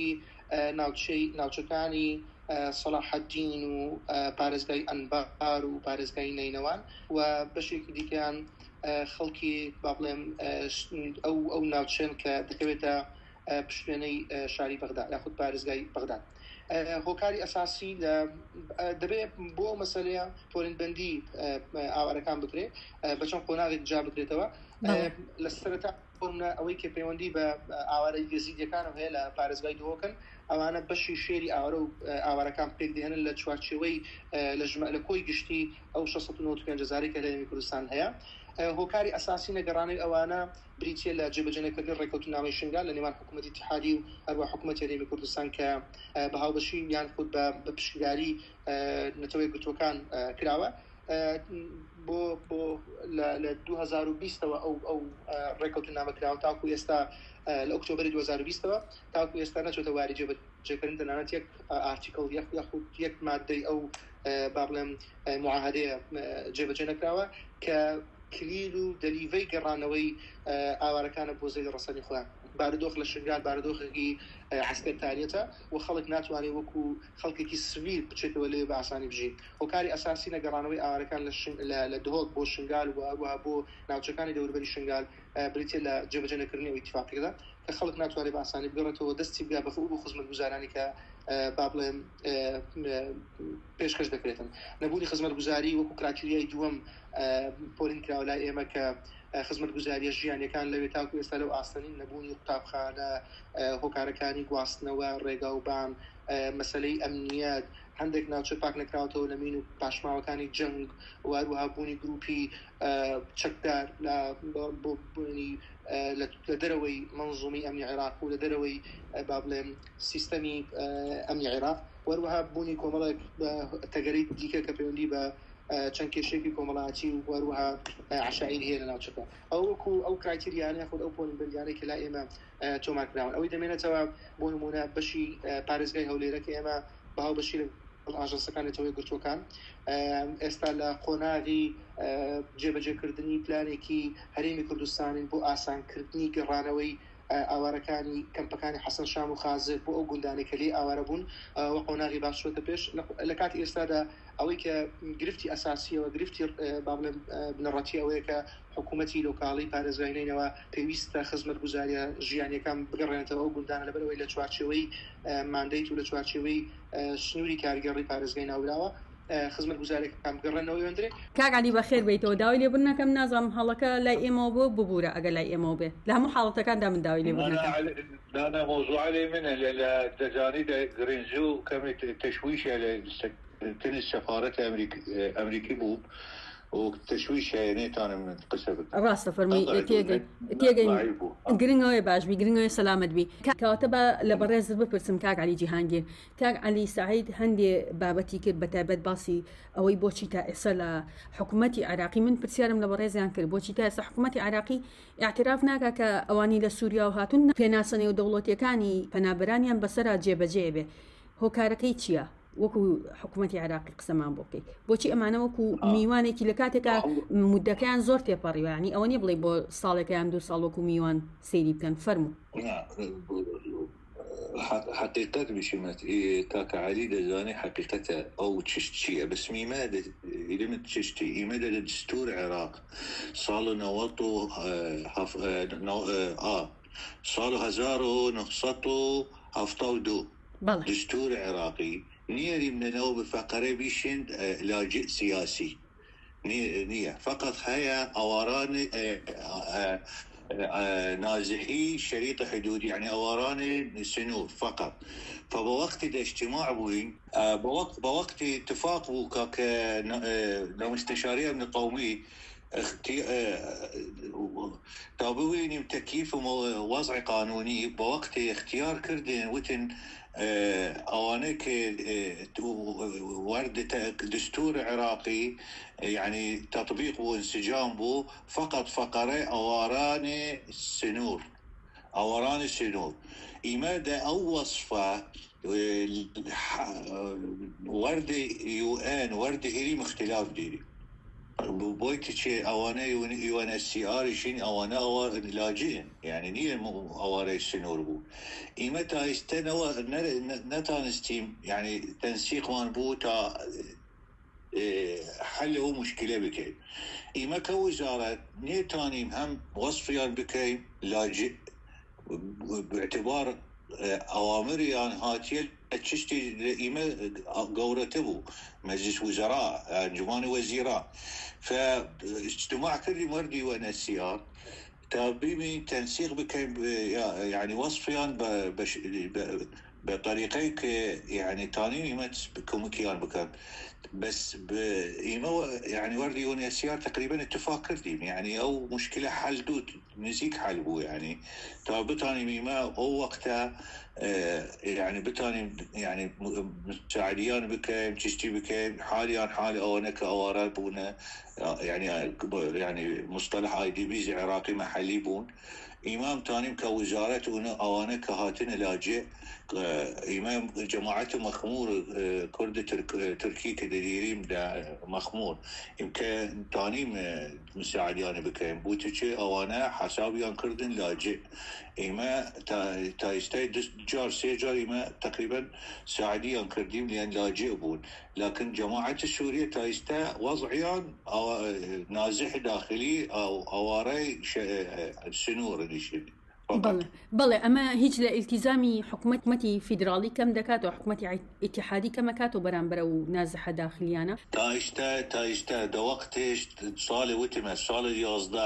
ناوچەکانی صلاح الدین و پارێزگای ئەنبار و پارێزگای نینەوان و بەشێکی دیکەیان خەڵکی با بڵێم ئەو ناوچەن کە دەکەوێتە پشتوێنەی شاری بەغداد یاخود پارێزگای بەغداد. هۆکاری ئەساسی دەبێت بۆ مەسەلەیە پۆلینبەندی ئاوارەکان بکرێ بە چەند قۆناغێک جا بکرێتەوە لە سەرەتا ئەوەی کە پەیوەندی بە ئاوارەی گەزیدەکانم هەیە لە پارێزگای دۆکن ئەوانە بەشی شێری ئاوارە و ئاوارەکان پێک دێنن لە چوارچێوەی لە کۆی گشتی ئەو 695 کە لە هەرێمی کوردستان هەیە. هۆکاری ئەساسی نەگەڕانەوەی ئەوانە بریتیە لە جێبەجێنەکردن ڕێکەوتنامەی شنگال لە نێوان حکوومەتی اتحادی و هەروە حکوومەتی هەرێمی کوردستان کە بە هاوبەشی یان خود بە پشتیوانی نەتەوەی گرتوەکان کراوە بۆ لە 2020ەوە ئەو ڕێکەوتنامە کراوە تاکو ئێستا لە ئۆکتۆبری 2020ەوە تاکو ئێستا نەچێتە واری جێبەجێکردن تەنانەت یەک ئارتیکڵ یاخود یەک مادەی ئەو با بڵێم معاهدەیە جێبەجێ نەکراوە کە کلیل و دەلیڤەی گەڕانەوەی ئاوارەکانە بۆ زەید ڕەسەنی خۆیان بارودۆخ لە شنگال بارودۆخێکی عسکەرتاریەتە و خەڵک ناتوانێت وەکو خەڵکێکی سڤیل بچێتەوە لێ بە ئاسانی بژین. هۆکاری ئەساسی نەگەڕانەوەی ئاوارەکان لە دهۆک بۆ شنگال و بۆ ناوچەکانی دەوروبەری شنگال بریتیە لە جێبەجێنەکردنی ئیتفاقیەکەدا کە خەڵک ناتوانێت بە ئاسانی بگەڕێتەوە دەستی بگا بە بۆ خزمەتگوزارانی کە با بڵێم پێشکەش دەکرێتن. نەبوونی خزمەتگوزاری وەکو کراکریای دووەم پۆلین کراوە لای ئێمە کە خزمەتگوزاریە ژیانەکان لەوێ تاکو ئێستا لەو ئاستەنین نەبوونی قوتابخانە هۆکارەکانی گواستنەوە ڕێگاوبان مەسەلەی ئەمنیەت هەندێک ناوچە پاک نەکراوەتەوە لە مین و پاشماوەکانی جەنگ و هەروەها بوونی گروپی چەکدار لە دەرەوەی منزومی ئەمنی عێراق و لە دەرەوەی با بڵێم سیستەمی ئەمنی عێراق وەروەها بوونی کۆمەڵێک تەگەرەی دیکە کە پەیوەندی بە چەند کێشێکی کۆمەڵاتی و وەروەها عشائیر هەیە لە ناوچەکە ئەو وەکو ئەو کرایتریانە خۆ ئەو پۆلینبەندیانەی کە لا ئێمە تۆمارکراون ئەوەی دەمێنێتەوە بۆ نمونە بەشی پارێزگای هەولێرە کە ئێمە بەهاوبەشی ئاژەنسەکانێتەوەی گرتوەکان ئێستا لە قۆناغی جێبەجێکردنی پلانێکی هەرێمی کوردستانی بۆ ئاسانکردنی گەڕانەوەی ئاوارەکانی کەمپەکانی حەسەن شام و خازر بۆ ئەو گوندانێکە لێ ئاوارە بوون وە قۆناغی باشوەتە پێش لە کاتی ئێستادا ئەوەی کە گرفتی ئەساسیەوە گرفتی با بڵێم بنەڕەتی ئەوەیە کە حکوومەتی لۆکاڵی پارێزگاینەوە پێویستە خزمەتگوزاریە ژیانیەکان بگەڕێنێتەوە ئەو گوندانە لەبەرەوەی لە چوارچێوەی ماندەیت و لە چوارچێوەی سنووری کارگەڕی پارێزگای ناوراوە خزمەتگوزارێکەکان بگەڕێنەوە وێندرێ. کاگعلی بەخێر بیتەوە داوای لێبوون نەکەم نازانم هەڵەکە لای ئێمەوە بۆ ببوورە ئەگە لای ئێمەوە بێ لە هەموو حاڵەتەکاندا من داوای لێبوون لا موضوع علي منه لدجاني جرينزو كم تشويش على السفارة الأمريكي بوب وتشويش يعني تاني من قصة راسته فرمي تيجي گرنگوي باش بي گرنگوي سلامت بي كاتبه لبرز بپرسم كاك علي جهانگير كاك علي سعيد هندي بابتي كر بتابت باسي اوي بوچي تا اسلا حكومتي عراقي من برسيارم لبرز ينكر بوچي تا حكومتي عراقي اعتراف ناكا كاواني لسوريا وهاتون فيناسني ودولتي كاني فنابرانيان بسرا جيبه هوكاركي چيا وەکو حکوومەتی عراقی قسەمان بۆ بکەیت بۆچی ئەمانە وەکو میوانێکی لە کاتێکا مودەکەیان زۆر تێپەڕیوانی ئەوە نیە بڵێ بۆ ساڵێکیان 2 ساڵ وەکو میوان سەیری بکەن فەرموو حقيقة بشمت كاك علي دزاني حقيقة أو تشتي بس ميمادة إذا ما تشتي إمادة الدستور عراق صالوا نوطوا صالوا هزاروا نقصتوا هفتودو دستور عراقي نيري من نوب فقرة بيشن لاجئ سياسي نية فقط هيا أوران نازحي شريط حدود يعني أوران سنور فقط فبوقت الاجتماع بوين بوقت اتفاق بوكا لمستشارية من القومي تابوين تكييف وضع قانوني بوقت اختيار كردين وتن اوانك ورد دستور عراقي يعني تطبيق وانسجام بو فقط فقره اوران السنور إمادة أو وصفة ورد UN ورد هيري مختلاف ديري بويت شيء أوانه يوان السياري شين أوانه أوار لاجئين يعني نيل أواري السنور بو إما تايستنا نتانستيم يعني تنسيق وان بو تا حله مشكلة بكي إما كوزارة نيتانيم هم وصفيان بكي لاجئ باعتبار أوامريان هاتيل تشتي إما قورته مجلس وزراء انجمان وزيراء فاجتماع كل مردي وانا السيار تابيمي تنسيق بكين يعني وصفيان بطريقيك يعني تاني ما كوميكيان بكان بس يعني وردي وانا السيار تقريبا اتفاق كرديم يعني او مشكله حل دوت نزيك حلبو يعني تابتاني ميما او وقتها يعني بتاني يعني مساعديان بكيم تشتي بكيم حاليا حالي او نك اوارات بونا يعني مصطلح اي دي بيز عراقي محلي بون امام تاني كوزاره اوانه كهاتن لاجئ امام جماعه مخمور كرد تركي كديريم دا مخمور يمكن تاني مساعديان بكيم بوتشي اوانه حسابيان كردن لاجئ إما تايستاي جار سيجار إما تقريبا ساعديا كرديم لأن لاجئ بون لكن جماعة السورية تايستا وضعيان أو نازح داخلي أو أواري سنور ديشي بله أما هيج لالتزامي حكومتي فيدرالي كم دكاتو حكومتي اتحادي كم كاتو برانبرا ونازحة داخليانا تايستا دا وقتش صالي وتما صالي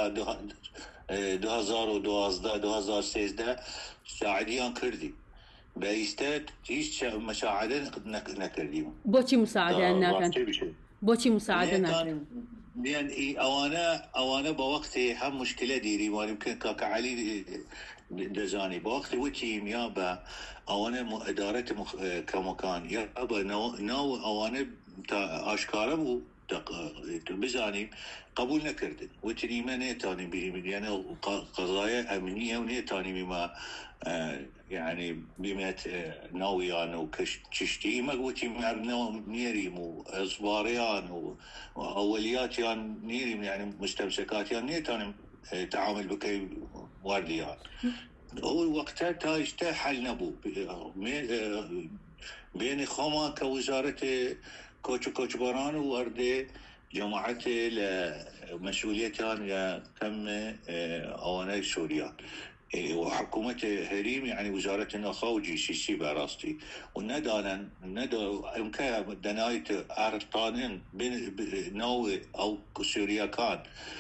2012-2013 ساعديان كردي بايستاد هيش مساعدة نكرديهم بوشي مساعدة ناكن بوشي مساعدة ناكن لأن أوانا بوقتي هم مشكلة ديري ويمكن كاكا علي دزاني بوقتي وتي يابا أوانا إدارة كمكان يابا ناو أوانا أشكاره بو بزاني قبول نكردن وتني ما نيتاني بهم يعني قضايا أمنية ونيتاني بما يعني بما ناويان وكشتي ما قلتي مع نيريم وإصباريان وأوليات يعني نيريم يعني مستمسكات يعني نيتاني تعامل بكي وارديان هو وقتها تاجته حل نبو بين خما كوزارة كوتش باران وورده جماعة لمسؤوليتان تم أواني سوريا وحكومة هريم يعني وزارة النخاء وجي سي سي براستي وندانا إمكان دنايت أرطانين نو أو سوريا كان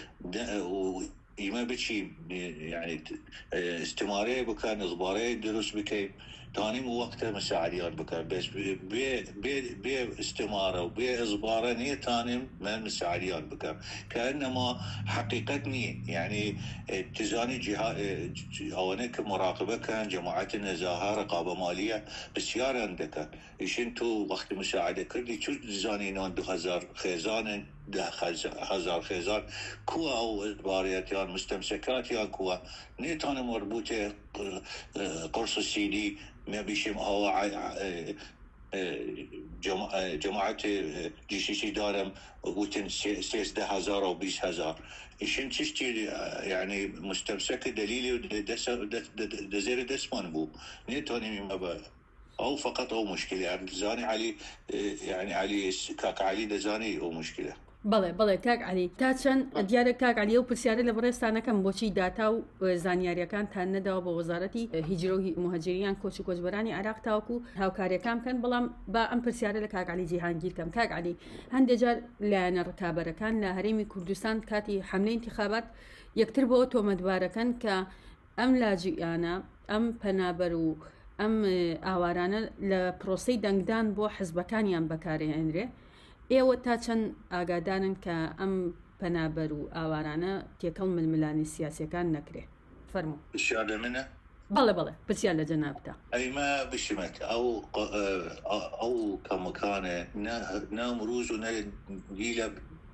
وإما بشي يعني استمارية بكان إصبارية دروس بكي تاني مو وقتها مساعديات بكار بس بي استمارة وبي إصبارة نية تاني من مساعديات بكار كأنما حقيقتني يعني تزاني أوانك مراقبة كان جماعة النزاهة رقابة مالية بسيارة عندك إيش انتو وقت مساعدة كردي شو تزاني نون 2000 خيزان 1000 خيزان كوا أو إصباريات مستمسكات يا كوا نية تاني مربوطة قرص السيدي ما بيشم هو جماعة جي سي سي دارم وتن 16,000 أو 20,000 إيشين تشتي يعني مستمسك دليلي دزير دسمان بو نيتوني ما أو فقط أو مشكلة يعني زاني علي يعني علي كاك علي دزاني أو مشكلة بەڵێ کاک علی تا چەند دیارە کاک علی و پرسیارە لە بەڕێستانەکەم بۆچی داتا و زانیاریەکانتان نەداوە بە وەزارەتی هیجرە و مهاجریان کۆچ و کۆچبەرانی عێراق تاوەکو هاوکاریەکان بکەن بەڵام با ئەم پرسیارە لە کاک علی جیهانگیر کەم کاک علی هەندێک جار لایەنە ڕکابەرەکان لە هەرێمی کوردستان کاتی حملەی انتخابات یەکتر بۆ تۆمەتبارەکەن کە ئەم لاجئانە ئەم پەنابەر و ئەم ئاوارانە لە پرۆسەی دەنگدان بۆ حزبەکانیان بەکارهێنرێ ئێوە تا چەند ئاگادارن کە ئەم پەنابەر و ئاوارانە تێکەڵ ململانی سیاسیەکان نەکرێ فەرموو الشارع منه بەڵێ پرسیار لە جەنابتە أي ما بشمت أو كمكان نامروز ونجيلة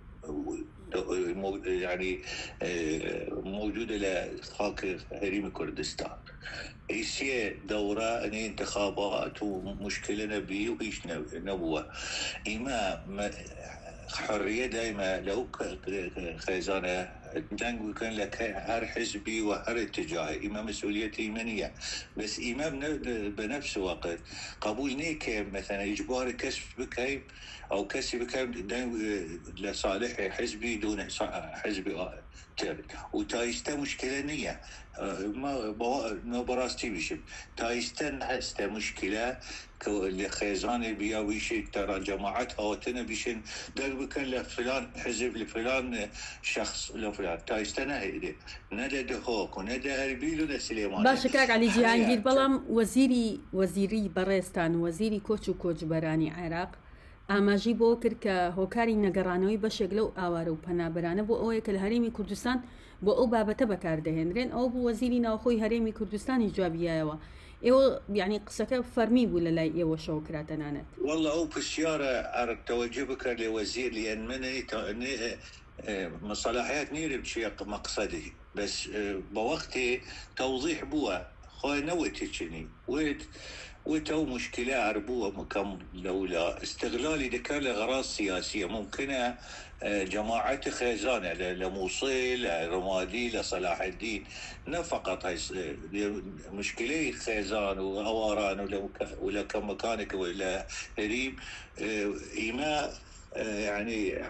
يعني موجودة لخاك هريم كردستان هي دورة أني انتخابات ومشكلة نبي وإيش نبوة إما حرية دائما لو خيزانة دنگ كان لك هر حزبي وهر اتجاهي إما مسؤوليتي إيمانية بس إمام بنفس الوقت قبول نيك مثلا إجبار كسب بكيم أو كسب بكيم لصالح حزبي دون حزبي تاني وتايستا مشكلة نية ما براستي بشب تايستا هستا مشكلة اللي خيزان بياويشي ترى جماعات هوتنا بيشن دل بكن لفلان حزب لفلان شخص لفلان تايستنا هيدي ندى دهوك وندى هربيل وندى سليمان باش كاك علي جهانگیر بەڵام وەزیری بەڕێستان وەزیری کۆچ و کۆچبەرانی عێراق ئاماژی بۆ کرد کە هۆکاری نەگەڕانەوەی بەشێک لەو ئاوارە و پەنابەرانە بۆ ئەوەیە کە لە هەرێمی کوردستان بۆ ئەو بابەتە بەکاردەهێنرێن ئەو بوو وەزیری ناوخۆی هەرێمی کوردستانی جوابیایەوە ئێوە یعنی قسەکە فەرمی بوو لە لای ئێوە شەو کراتەنانەت والله ئەو پرسیارە توجه بکرد لوزير لأن من مصالحات نيري بشي مقصدي بس بوقتي توضيح بوا خوي نوتي تشني وتو مشكلة عربوة مكم لولا استغلال إذا كان لغراض سياسية ممكنة جماعة خيزانة لموصل لرمادي لصلاح الدين لا فقط هاي مشكلة خيزان وأواران ولا كم مكانك ولا هريم إيماء يعني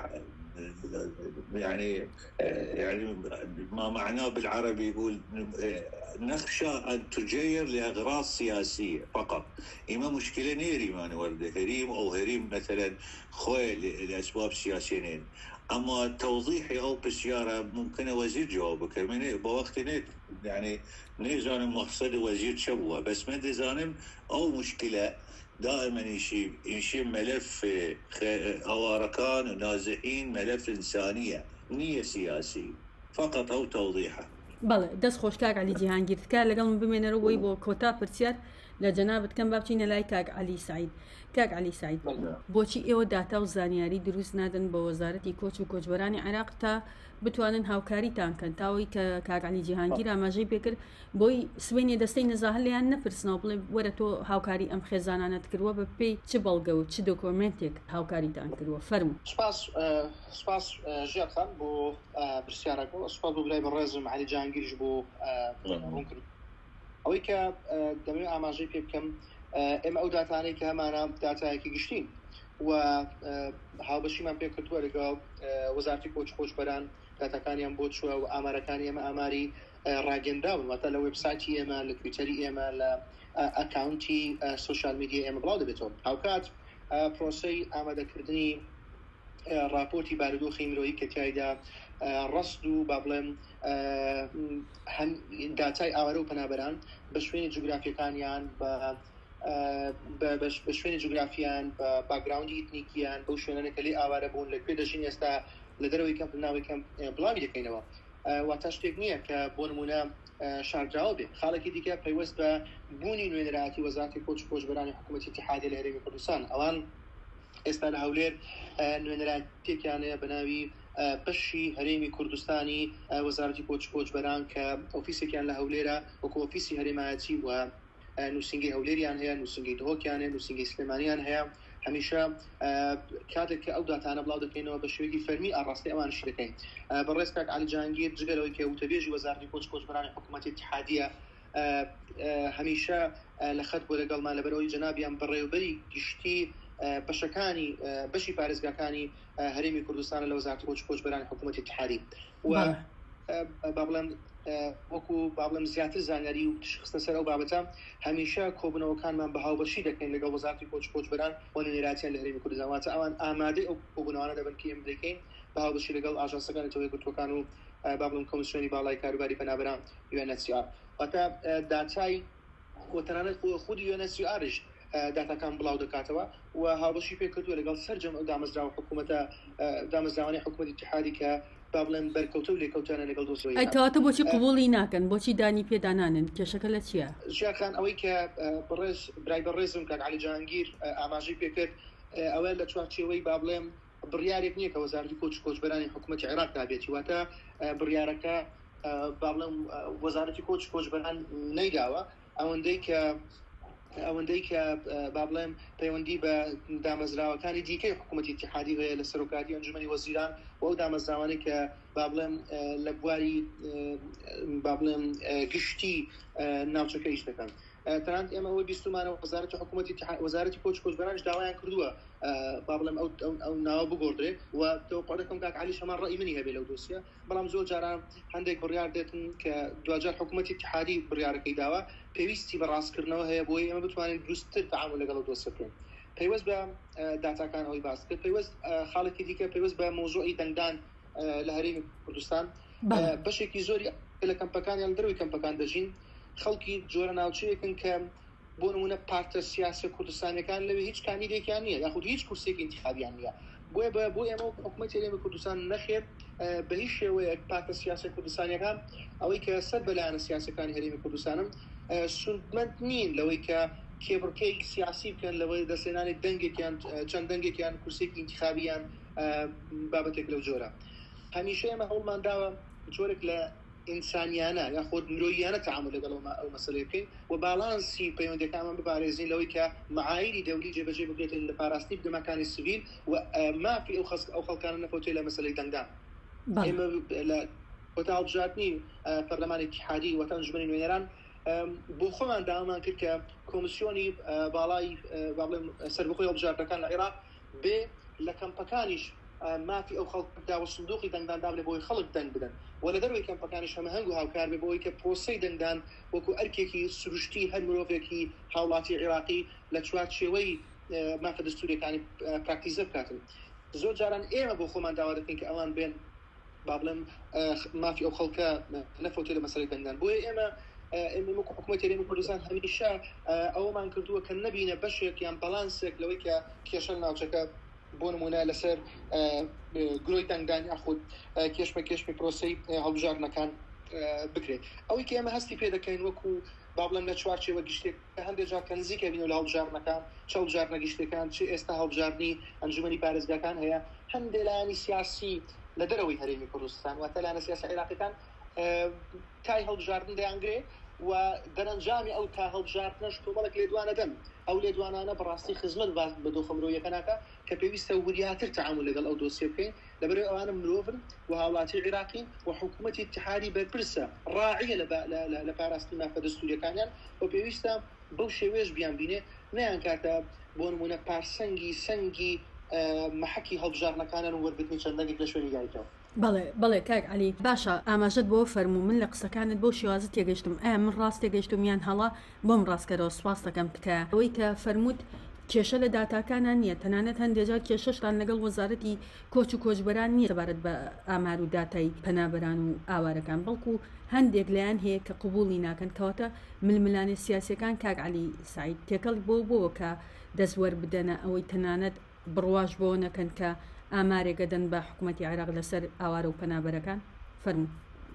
ما معناه بالعربي يقول نخشى أن تجير لأغراض سياسية فقط إما مشكلة نيري ما نورده هريم أو هريم مثلا خوي لأسباب سياسيين أما توضيحي أو بسيارة ممكن وزير جوابك من بوقت نت يعني نيزانم مقصد وزير شبوه بس ما دزانم أو مشكلة دائما يشيل ملف هواركان ونازحين ملف إنسانية نية سياسية فقط أو توضيحه بەڵێ دەست خۆش کاک علی جیهانگیر تکار لەگەڵ من بمێنەرەوەی بۆ کۆتا پرسیار لە جەنابەت کەم با بچینە لای کاک علی سعید کاک علی سعید بۆچی ئێوە داتا و زانیاری دروست نادن بە وەزارەتی کۆچ و کۆچبەرانی عێراق تا بتوانن هاوکاریتان کەن تاوەی کە کاک علی جیهانگیر ئاماژەی پێکرد بۆی سوێنێ دەستەی نەزاهر لێیان نەپرسنەوە بڵێ وەرە تۆ هاوکاری ئەم خێزانانت کردووە بە پێی چ بەڵگە و چ دۆکۆمنتێک هاوکاریتان کردووە فەرموو سپاس ژیان خان بۆ پرسیارەکە سپاس بۆ برای بەڕێزم علی جیهانگیرش بۆ ڕوون کرد ئەوەی کە دەمەوێت ئاماژەی پێ بکەم ئێمە ئەو داتانەی کە هەمانە داتایەکی گشتین و هاوبەشیمان پێ کردووە لەگەڵ وەزارەتی کۆچ کۆچبەران داتەکانیان بۆ چووە و ئامارەکانی ئێمە ئاماری ڕاگەندراون واتە لە وێبسایتی ئێمە لە تویتەری ئێمە لە ئەکاونتی سوشال میدیا ئێمە بڵاو دەبێتەوە هاوکات پرۆسەی ئامادەکردنی راپۆرتی بارودۆخی مرۆیی کە تایدا ڕست و با بڵێم داتای ئاوارە و پەنابەران بە شوێنی جوگرافیەکانیان بە شوێنی جوگرافیان بە باگراوندی ئیتنیکیان بەو شوێنانە کە لێ ئاوارە بوون لەکوێ دەژین ئێستا لە دەرەوەی کەم ناوی کەم بڵاوی دەکەینەوە واتە شتێک نییە کە بۆ نمونە شاردراوە بێ خاڵێکی دیکە پەیوەست بە بوونی نوێنەراتی وەزارەتی کۆچ و کۆچبەرانی حکوومەتی اتحادیە لە هەرێمی کوردستان ئەوان ئێستا لە هەولێر نوێنەراتێکیانەیە بە ناوی بەشی هەرێمی کوردستانی وەزارەتی کۆچ و کۆچبەران کە ئۆفیسێکیان لە هەولێرە وەکو ئۆفیسی هەرێمایەتی و نووسنگی هەولێریان هەیە نووسنگی دهۆکیان هەیە نووسنگی سلێمانیان هەیە هەمیشە کاتێک کە ئەو داتانە بڵاو دەکەینەوە بە شێوەیەکی فەرمی ئاڕاستی ئەوانشی دەکەین بەڕێز کاک علی جیهانگیر جگەرەوەی کە وتەبێژی وەزارەتی کۆچ و کۆچبەرانی حکوومەتی اتحادیە هەمیشە لە خەت بۆ لەگەڵمان لەبەرەوەی جەنابیان بەڕێوەبەری گشتی بەشی پارێزگاکانی هەرێمی کوردستان لە وەزارەتی کۆچ و کۆچبەرانی حکوومەتی اتحادی و با بڵێم وەکو با بڵێم زیاتر زانیاری و خستە سەر ئەو بابەتە هەمیشە کۆبوونەوەکانمان بە هاوبەشی دەکەین لەگەڵ وەزارەتی کۆچ و کۆچبەران و نوێنەراتیان لە هەرێمی کوردستان واتە ئەوان ئامادەی ئەو کۆبوونەوانە دەبن کە ئێمە دەکەین بە هاوبەشی لەگەڵ ئاژانسەکانی تەوەی گوتوەکان و با بڵێم کۆمیسیۆنی باڵای کاروباری پەنابەران UNHCR واتە داتای و تەنانەت خودی UNHCRش داتاکان بڵاو دەکاتەوە و هاوبەشی پێ کردووە لەگەڵ سەرجەم ئەو دامەزراوە حکوومەتە دامەزراوانی حکوومەتی اتحادی کە با بڵێن بەرکەوتە و لێکەوتانە لەگەڵ دۆسەوەی ئەیتەواتە بۆچی قبوڵی ناکەن بۆچی دانی پێدانانن کێشەکە لە چییە؟ ژیانخان ئەوەی کە برای بەڕێزم کاک علی جیهانگیر ئاماژەی پێ کرد ئەوە لە چوارچێوەی با بڵێم بڕیارێک نییە کە وەزارەتی کۆچ و کۆچبەرانی حکوومەتی عێراق دابێتی واتە بڕیارەکە با بڵێم وەزارەتی کۆچ و کۆچبەران نەیداوە ئەوەندەی کە ئەوەندەی کە با بڵێم پەیوەندی بە دامەزراوەکانی دیکەی حکوومەتی اتحادی هەیە لە سەرۆکاتی ئەنجومەنی وەزیران و ئەو دامەزراوانەی کە با بڵێم لە بواری با بڵێم گشتی ناوچەکە ئیش دەکەن. تەنانەت ئێمە ئەوەی بیستمانەوە وەزارەتی کۆچبەرانش داوایان کردووە با بڵێم ئەو ناوە بگۆڕدرێت و تەوقع دەکەم کاک عەلی شەمان ڕەئی منی هەبێ لەو دۆسیە، بەڵام زۆر جاران هەندێک بڕیار دێتن کە دوجار حکوومەتی اتحادی بڕیارەکەی داوە پێویستی بە ڕاستکردنەوە هەیە بۆی ئێمە بتوانین دروستتر تەعامل لەگەڵ دۆسیە بکەین. پەیوەست بە داتاکان ئەوەی باس کرد، پەیوەست خاڵێکی دیکە پەیوەست بە مۆزوعی دەنگدان لە هەرێمی کوردستان بەشێکی زۆری لە کەمپەکانیان دەروی کەمپەکان دەژین خەڵکی جۆرە ناوچەیەکن کە بۆ نمونە پارتە سیاسە کوردستانەکان لەوێ هیچ کاندیدێکیان نییە یاخود هیچ کورسێکی انتخابیان نییە، بۆ ئێمە حکوومەتی هەرێمی کوردستان نەخێت بە هیچ شێوەیەک پارتە سیاسە کوردستانیەکان ئەوەی کە سەر بەلایەنە سیاسەکانی هەرێمی کوردستانم سودمەند نین لەوەی کە کێبڕکەی سیاسی بکەن لەوەی دەسێنانی دەنگێکیان چەند دەنگێکیان کورسێکی انتخابیان بابەتێک لەو جۆرە. هەمیشە ئێمە هەوڵمان داوە جۆرێک لە ئینسانیانە یاخود مرۆییانە تەعامل لەگەڵ ئەو مەسەلەی بکەین و باڵانسی پەیوەندیەکانمان بپارێزین لەوەی کە معایری دەولی جێبەجێ بکرێتن لە پاراستنی بنەماکانی سیڤیل و مافی ئەو خەڵکانە نەفەوتێ لە مەسەلەی دەنگدان. ئێمە لە کۆتا هەڵبژاردننی پەرلەمانی اتحادی وەتە ئەنجومەنی نوێنەران بۆ خۆمان داوامان کرد کە کۆمیسیۆنی باڵای با بڵێم سەربەخۆی هەڵبژاردنەکان لە عێراق بێ لە کەمپەکانیش مافی ئەو خەڵکدا و سندوقی دەنگدان دابێ بۆی خەڵک دەنگ بدەن و لە دەروی کەمپەکانیش هەمە هەنگ و هاوکار بێ بۆی کە پرۆسەی دەنگدان وەکو ئەرکێکی سروشتی هەر مرۆڤێکی هاوڵاتی عێراقی لە چوارچێوەی مافە دەستوریەکانی پراکتیزە بکاتن. زۆر جاران ئێمە بۆ خۆمان داوا دەکەین کە ئەوان بێن با بڵێم مافی ئەو خەڵکە نەفەوتێ لە مەسەلەی دەنگدان. بۆیە ئێمە وەکو حکوومەتی هەرێمی کوردستان هەمیشە ئەوەمان کردووە کە نەبینە بەشێک یان بەڵانسێک لەوەی کە کێشە ناوچەکە بۆ نمونە لەسەر گرۆی دەنگدان یاخود کێشمە پرۆسەی هەڵبژاردنەکان بکرێت. ئەوەی کە ئێمە هەستی پێ دەکەین وەکو با بڵێم لە چوارچێوە گشتێک هەندێک جار کە نزیکە بینەوە لە هەڵبژاردنەکان چ هەڵبژاردنە گشتەکان چ ئێستا هەڵبژاردننی ئەنجومەنی پارێزگاکان هەیە هەندێک لایانی سیاسی لە دەرەوەی هەرێمی کوردستان واتە لایەنە سیاسی عێراقیەکان تای هەڵبژاردن دەیانگرێ و دەرەنجامی ئەو تا هەڵبژاردنەش تۆمەڵک لێدوانە دەن ئەو لێدوانانە بەڕاستی خزمەت بە دۆخە مرۆیەکە ناکە کە پێویستە وریاتر تەعامل لەگەڵ ئەو دۆسیە بکەین لەبەرەوەی ئەوانە مرۆڤن و هاوڵاتی عێراقین و حکوومەتی اتحادی بەرپرسە ڕاعیە لە پاراستنی مافە دەستوریەکانیان و پێویستە بەو شێوەیەش بیان بینێ نەیان کاتە بۆ نمونە پارسەنگی سەنگی محەکی هەڵبژاردنەکانن و وەرگرتنی چەندەنگێک لە شوێنی یاریتەوە. بەڵێ کاک عەلی باشە ئاماژەت بۆ فەرموو من لە قسەکانت بۆ شێوازت تێگەشتم ئایا من ڕاست تێگەشتم یان هەڵا بۆم ڕاستکەرەوە سواس دەکەم تکە ئەوەی کە فەرمووت کێشە لە داتاکانان نییە تەنانەت هەندێجار کێشەشتان لەگەڵ وەزارەتی کۆچ و کۆچبەران نییە سەبارەت بە ئامار و داتای پەنابەران و ئاوارەکان بەڵکو هەندێک لایەن هەیە کە قبوڵی ناکەن کەواتە ململانی سیاسیەکان کاک عەلی سعید تێکەڵی بۆ کە دەستوەر بدەنە ئەوەی تەنانەت بڕواش بۆ نەکەن کە ئامارێکە دەن بە حکوومەتی عێراق لەسەر ئاوارە و پەنابەرەکان فەرموو.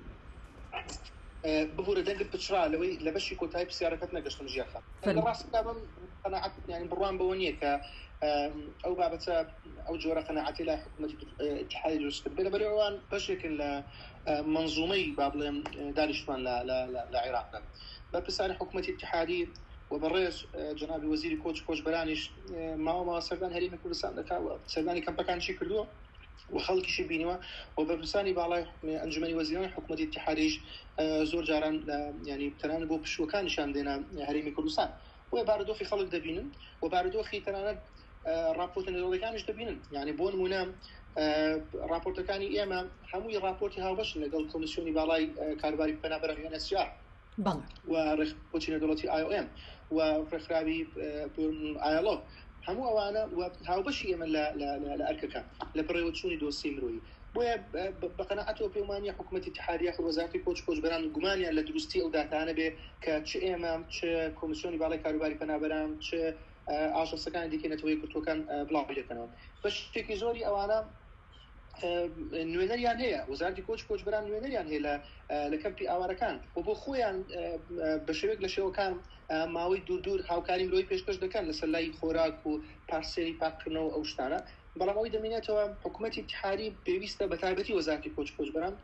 ببوورە دەنگت پچرا لەوەی لە بەشی کۆتایی پرسیارەکەت نەگەشتم ژیاخە ڕاستدا بم قەناعەت یانی بڕوان بەوە نییە کە ئەو بابەتە ئەو جۆرە قەناعەتی لای حکوومەتی اتحادی دروست کرد لەبەرەوەی ئەوان بەشێکن لە منزومەی با بڵێم دانیشتوان لە عێراقدا بەرپرسانی حکوومەتی اتحادی وبەڕێز جنابی وەزیری کۆچبەرانیش ماوە سەردان هەرێمی کوردستان دەکاوە سەردانی کەمپەکانشی کردووە و خەڵکیشی بینیوە و بەرپرسانی باڵای ئەنجومەنی وەزیرانی حکوومەتی اتحادیش زۆر جاران ینی تەنانەت بۆ پشوەکانیشان دێنە هەرێمی کوردستان و بارودۆخی خەڵک دەبینن و بارودۆخی تەنانەت راپۆرتە نێودەوڵەتەکانیش دەبینن یعنی بۆ نمونە راپۆرتەکانی ئێمە هەمووی راپۆرتی هاوبەشن لەگەڵ کۆمیسیۆنی باڵای کاروباری پەنابەران UNHCR و ڕێکخراوی نێودەوڵەتی IOM و ڕێکخراوی ILO هەموو ئەوانە هاوبەشی ئێمە لە ئەرکەکان لە بڕێوەچوونی دۆسی مرۆیی بۆیە بە قەناعەتەوە پێمانە حکوومەتی اتحادیە وەزارەتی کۆچبەران گومانیان لە دروستی ئەو داتانە بێ کە چ ئێمە چ کۆمیسیۆنی باڵای کاروباری پەنابەران چ ئاژەنسەکانی دیکە نەتەوەی کورتەکان بڵاو دەکەنەوە بەشێکی زۆری ئەوانە نوێنەریان هەیە وەزارەتی کۆچبەران نوێنەریان هەیە لە کەمپی ئاوارەکان و بۆ خۆیان بە شێوەیەک لە شێوەکان ماوەی دوور هاوکاری مرۆیی پێشکەش دەکەن لەسەر لای خۆراک و پارسێری پاکردنەوە ئەو شتانە بەڵام ئەوەی دەمێنێتەوە حکوومەتی اتحادی پێویستە بە تایبەتی وەزارەتی کۆچبەران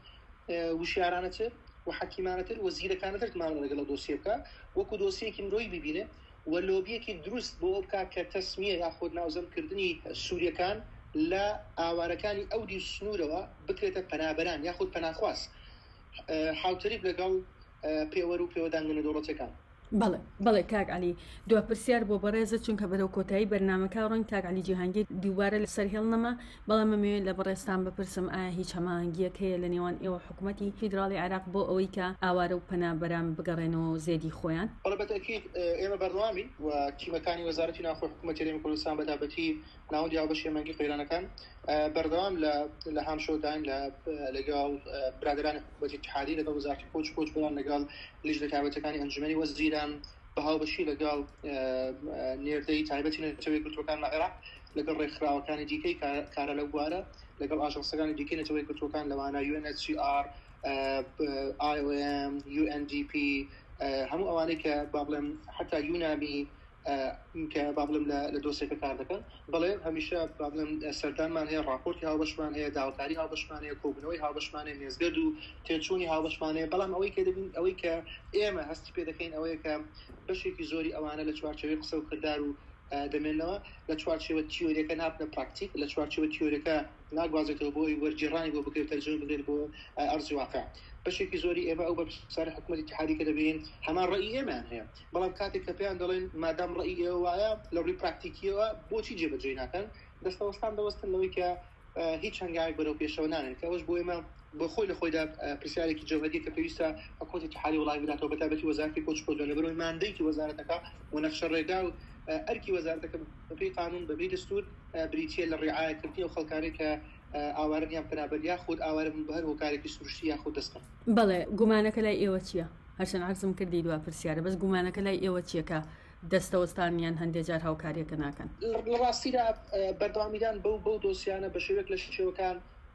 وشیارانەتر و حەکیمانەتر وەزیرەکانەتر تمام لەگەڵ دۆسیە بکە وەکو دۆسیەکی مرۆیی ببینێ و لۆبیەکی دروست بۆ بکات کە تەسمیە یاخود ناوزەمکردنی سووریەکان لە ئاوارەکانی ئەودی سنوورەوە بکرێتە پەنابەران یاخود پەناخواست حاوتەریب لەگەڵ پێوەەر و پێوەدانگەنە دەوڵەتەکان. بەڵێ کاک علی دو پرسیار بۆ بەڕێزە چونکە بەرەو کۆتایی بەرنامەکە ڕۆین کاک علی جیهانگیر دووبارە لەسەر هێڵنەما بەڵام ئەمەوێت لە بەڕێستان بپرسم ئایا هیچ هەماهەنگیەک هەیە لە نێوان ئێوە حکوومەتی فیدراڵی عێراق بۆ ئەوەی کە ئاوارە و پەنابەران بگەڕێنەوە زێدی خۆیان؟ بەتەکید ئێمە بەردەوامی و تیمەکانی وەزارەتی ناوخۆی حکوومەتی هەرێمی کوردستان بەتابەتی ناوەندی هاوبەشی ئەمەنگی قەیرانەکان بەردەوام لە هامشۆدان لەگەڵ برادرانی حکوومەتی اتحادی لەگەڵ وەزارەتی کۆچ بەڵام لەگەڵ لیژنە تایبەتەکانی ئەنجومەنی وەزیران بە هاوبەشی لەگەڵ نێردەی تایبەتی نەتەوەی گرتوەکان لە عێراق لەگەڵ ڕێکخراوەکانی دیکەی کارە لەو بوارە لەگەڵ ئاژەنسەکانی دیکەی نەتەوەی گرتوەکان لەوانە UNHCR IOM UNDP هەموو ئەوانەی کە با بڵێم حتا یونامی کە با بڵێم لە دۆسێکە کار دەکەن بەڵێ هەمیشە با بڵێم سەردانمان هەیە ڕاپۆرتی هاوبەشمان هەیە داواکاری هاوبەشمان هەیە کۆبنەوەی هاوبەشمان هەیە مێزگەرد و تێچوونی هاوبەشمان هەیە بەڵام ئەوەی کە دەبین ئەوەی کە ئێمە هەستی پێ دەکەین ئەوەیە کە بەشێکی زۆری ئەوانە لە چوارچێوەی قسە و کردار و دەمێنەوە لە چوارچێوە تیۆریەکە نابنە پراکتیک لە چوارچێوە تیۆریەکە ناگوازێتەوە بۆی وەرجێڕانی بۆ بکرێت تەرجمە بکرێت بۆ ئەرزی واقع بەشێکی زۆری ئێمە ئەو بەرپرسانی حکوومەتی اتحادی کە دەبین هەمان ڕێی ئێمان هەیە بەڵام کاتێک کە پێیان دەڵێن مادام ڕێی ئێوە وایە لە ڕووی پراکتیکیەوە بۆچی جێبەجێ ناکەن دەستەوەستان دەوەستن لەوەی کە هیچ هەنگاوێک بەرەو پێشەوە نانێن کە ئەوەش بۆ ئێمە بۆ خۆی لە خۆیدا پرسیارێکی جەوهەری کە پێویستە حکوومەتی اتحادی وڵاتی بداتەوە بەتابەتی وەزارەتی کۆچ لەبەرەوەی ماندەیەکی وەزارەتەکە و نەخشە ڕێگا و ئەرکی وەزارەتەکە بەپێی قانون بەبێ دەستور بریتیە لە ڕێعایەتکردنی و خەڵکاری کە ئاوارن یان پەنابەر یاخود ئاوارە بن بەهەر هۆکارێکی سروشتی یاخود دەستن. بەڵێ گومانەکە لای ئێوە چییە؟ هەرچەند عەرزم کردی دوا پرسیارە بەس گومانەکە لای ئێوە چییەکە دەستەوەستانیان هەندێک جار هاوکاریەکە ناکەن؟ لە ڕاستیدا بەردەوامیدان بەو دۆسیانە بە شێوەیەک لە شێوەکان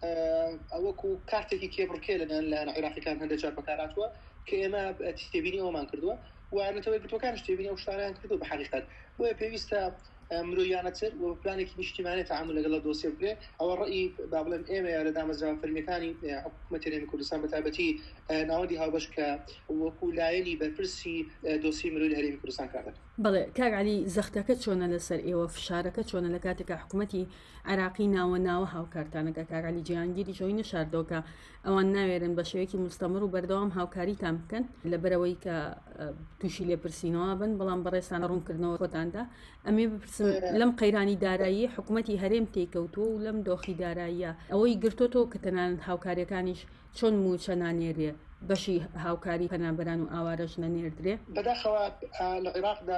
ئەوەکو کارتێکی کێبڕکێ لە عێراقیەکان هەندێک جار بەکاراتوە کە ئێمە تێبینی ئەومان کردووە و نەتەوەی گرتوەکانش تێبینی ئەو شتانیان کردو بە حقیقەت بۆیە پێویستە مرۆیانەتر و پلانێکی نیشتیمانێ تعامل لەگەڵ دۆسیە بکرێ ئەوە ڕێی با بڵێم ئێمە لە دامەزراوە فەرمیەکانی حکوومەتی هەرێمی کوردستان بەتایبەتی ناوەندی هاوبەش کە وەکو لایەنی بەرپرسی دۆسی مرۆی لە هەرێمی کوردستان کار دەکات. بەڵێ کاک عەلی زەختەکە چۆنە لەسەر ئێوە فشارەکە چۆنە لە کاتێکە حکوومەتی عێراقی ناوە هاوکارتانەکە کاک عەلی جیهانگیری شەوی نەشاردەوە ئەوان ناوێرن بە شێوەیەکی مستەمر و بەردەوام هاوکاریتان بکەن لەبەرەوەی کە تووشی لێپرسینەوە بن بەڵام بەڕێستان ڕوونکردنەوە خۆتاندا ئەمێ بپرسم لەم قەیرانی دارایی حکوومەتی هەرێم تێکەوتووە و لەم دۆخی داراییە ئەوەی گرتۆتەوە کە تەنانەت هاوکاریەکانیش چۆن موچە نانێرێ بەشی هاوکاری پەنابەران و ئاوارەش نەنێردرێ بەداخەوە لە عێراقدا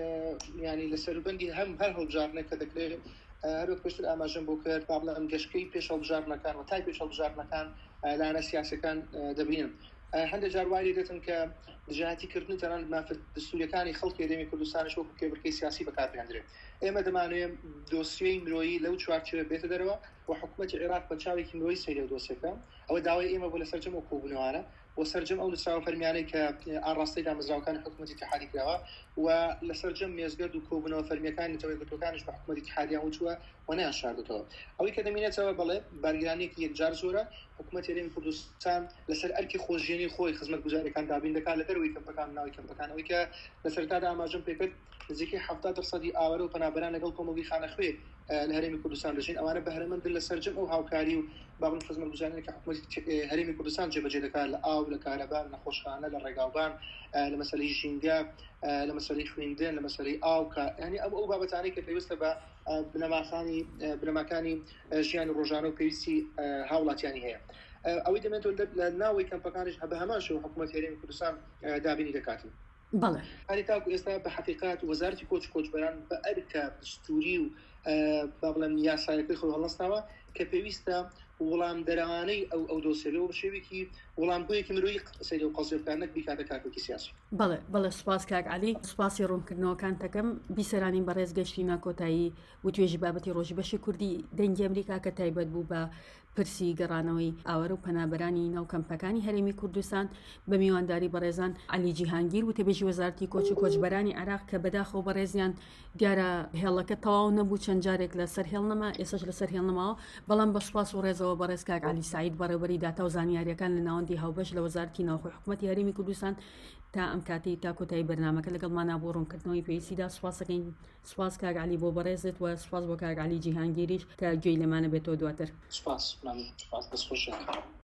ینی لە سەروبەندی هەر هەڵبژارنێک کە دەکرێت هەروەک پێشتر ئاماژەم بۆ کرد با بڵێم گەشتکەی پێش هەڵبژارنەکان و تای پێش هەڵبژارنەکان لایەنە سیاسەکان دەبینن هەندێک جار وای دێتن کە دژایەتیکردن تەنانەت مافە دەستوریەکانی خەڵکی هەرێمی کوردستانیش وەکو کێبڕکەی سیاسی بەکاربهێنرێت ئێمە دەمانوێت دۆسیەی مرۆیی لەو چوارچێوە بێتە دەرەوە و حکوومەتی عێراق بە چاوێکی مرۆیی سەیرە دۆسیەکە ئەوە داوای ئێمە بۆ لە سەرجەم و کۆبوونەوەوانە و سەرجەم ئەو نووسراوە فەرمیانەی کە ئاڕاستەی دامەزراوەکانی حکوومەتی اتحادی کراوە و لە سەرجەم مێزگەرد و کۆبوونەوە فەرمیەکانی نەتەوەی گرتوەکانیش بە حکوومەتی اتحادیان وچووە و نەیان شاردوتەوە ئەوەی کە دەمێنێتەوە بەڵێ بارگرانێکی یەکجار زۆرە حکوومەتی هەرێمی کوردستان لەسەر ئەرکی خۆشیێنی خۆی خزمەتگوزاریەکان دابین دەکات لە دەروی کەمپەکان ناوی کەمپەکان ئەوەی کە لە سەرەتادا ئاماژەم پێ کرد نزیکەی 70% ئاوارە و پەنابەران لەگەڵ کۆمەڵگەی خانەخوێ لە هەرێمی کوردستان دەژین ئەوانە بەهرەمەندن لە سەرجەم ئەو هاوکاری و بابڵم خزمەتگوزاریەکە حکوومەتی هەرێمی کوردستان جێبەجێ دەکات لە ئاو لە کارەبا لە نەخۆشخانە لە ڕێگاوبان لە مەسەلەی ژینگە لە مەسەلەی خوێندن لە مەسەلەی ئاوکە ینی ئەو بابەتانەی کە پێویستە بە بنەماکانی ژیانی ڕۆژانە و پێویستی هاوڵاتیانی هەیە ئەوەی دەمێتەوە لە ناوەی کەمپەکانیش بە هەمان شێوە حکوومەتی هەرێمی کوردستان دابینی دەکاتن. بەڵێ هەری تاکو ئێستا بە حقیقات وەزارەتی کۆچبەران بە ئەرکە دستوری و با بڵێم یاسایەکەی خۆی هەڵەستاوە کە پێویستە وەڵام دەرەوانەی ئەو دۆسیەوە بە شێوێکی وەڵامگویەکی مرۆیی سەیری و قەزیەکانێک بیکاتە کارێکی سیاسی. بەڵێ سوپاس کاک عەلی سوپاسی ڕوونکردنەوەکان دەکەم بیسەرانی بەڕێز گەشتی ناکۆتایی و توێژی بابەتی ڕۆژی بەشی کوردی دەنگی ئەمریکا کە تایبەت بوو بە پرسی گەڕانەوەی ئاوەرە و پەنابەرانی ناو کەمپەکانی هەرێمی کوردستان بە میوانداری بەڕێزان عەلی جیهانگیر و تێبێژی وەزارەتی کۆچ و کۆچبەرانی عێراق کە بەداخەوە بەڕێزیان دیارە هێڵەکە تەواو نەبوو چەند جارێک لە سەر هێڵنەما ئێسش لە سەر هێڵنەماوە بەڵام بە سوپاس و ڕێزەوە بەڕێز کاک عەلی سعید بەڕێوەبەری داتا و زانیاریەکان لە ناوەندی هاوبەش لە وەزارەتی ناوخۆی حکوومەتی هەرێمی کوردستان تا ئەم کاتی تا کۆتایی بەرنامەکە لەگەڵمانە بۆ ڕوونکردنەوەی پێویستیدا سوپاسەکەین. سوپاس کاک عەلی بۆ بەڕێزت و سوپاس بۆ کاک عەلی جیهانگیریش کە گوێی لەمانە بێتەوە دواتر. سوپاس.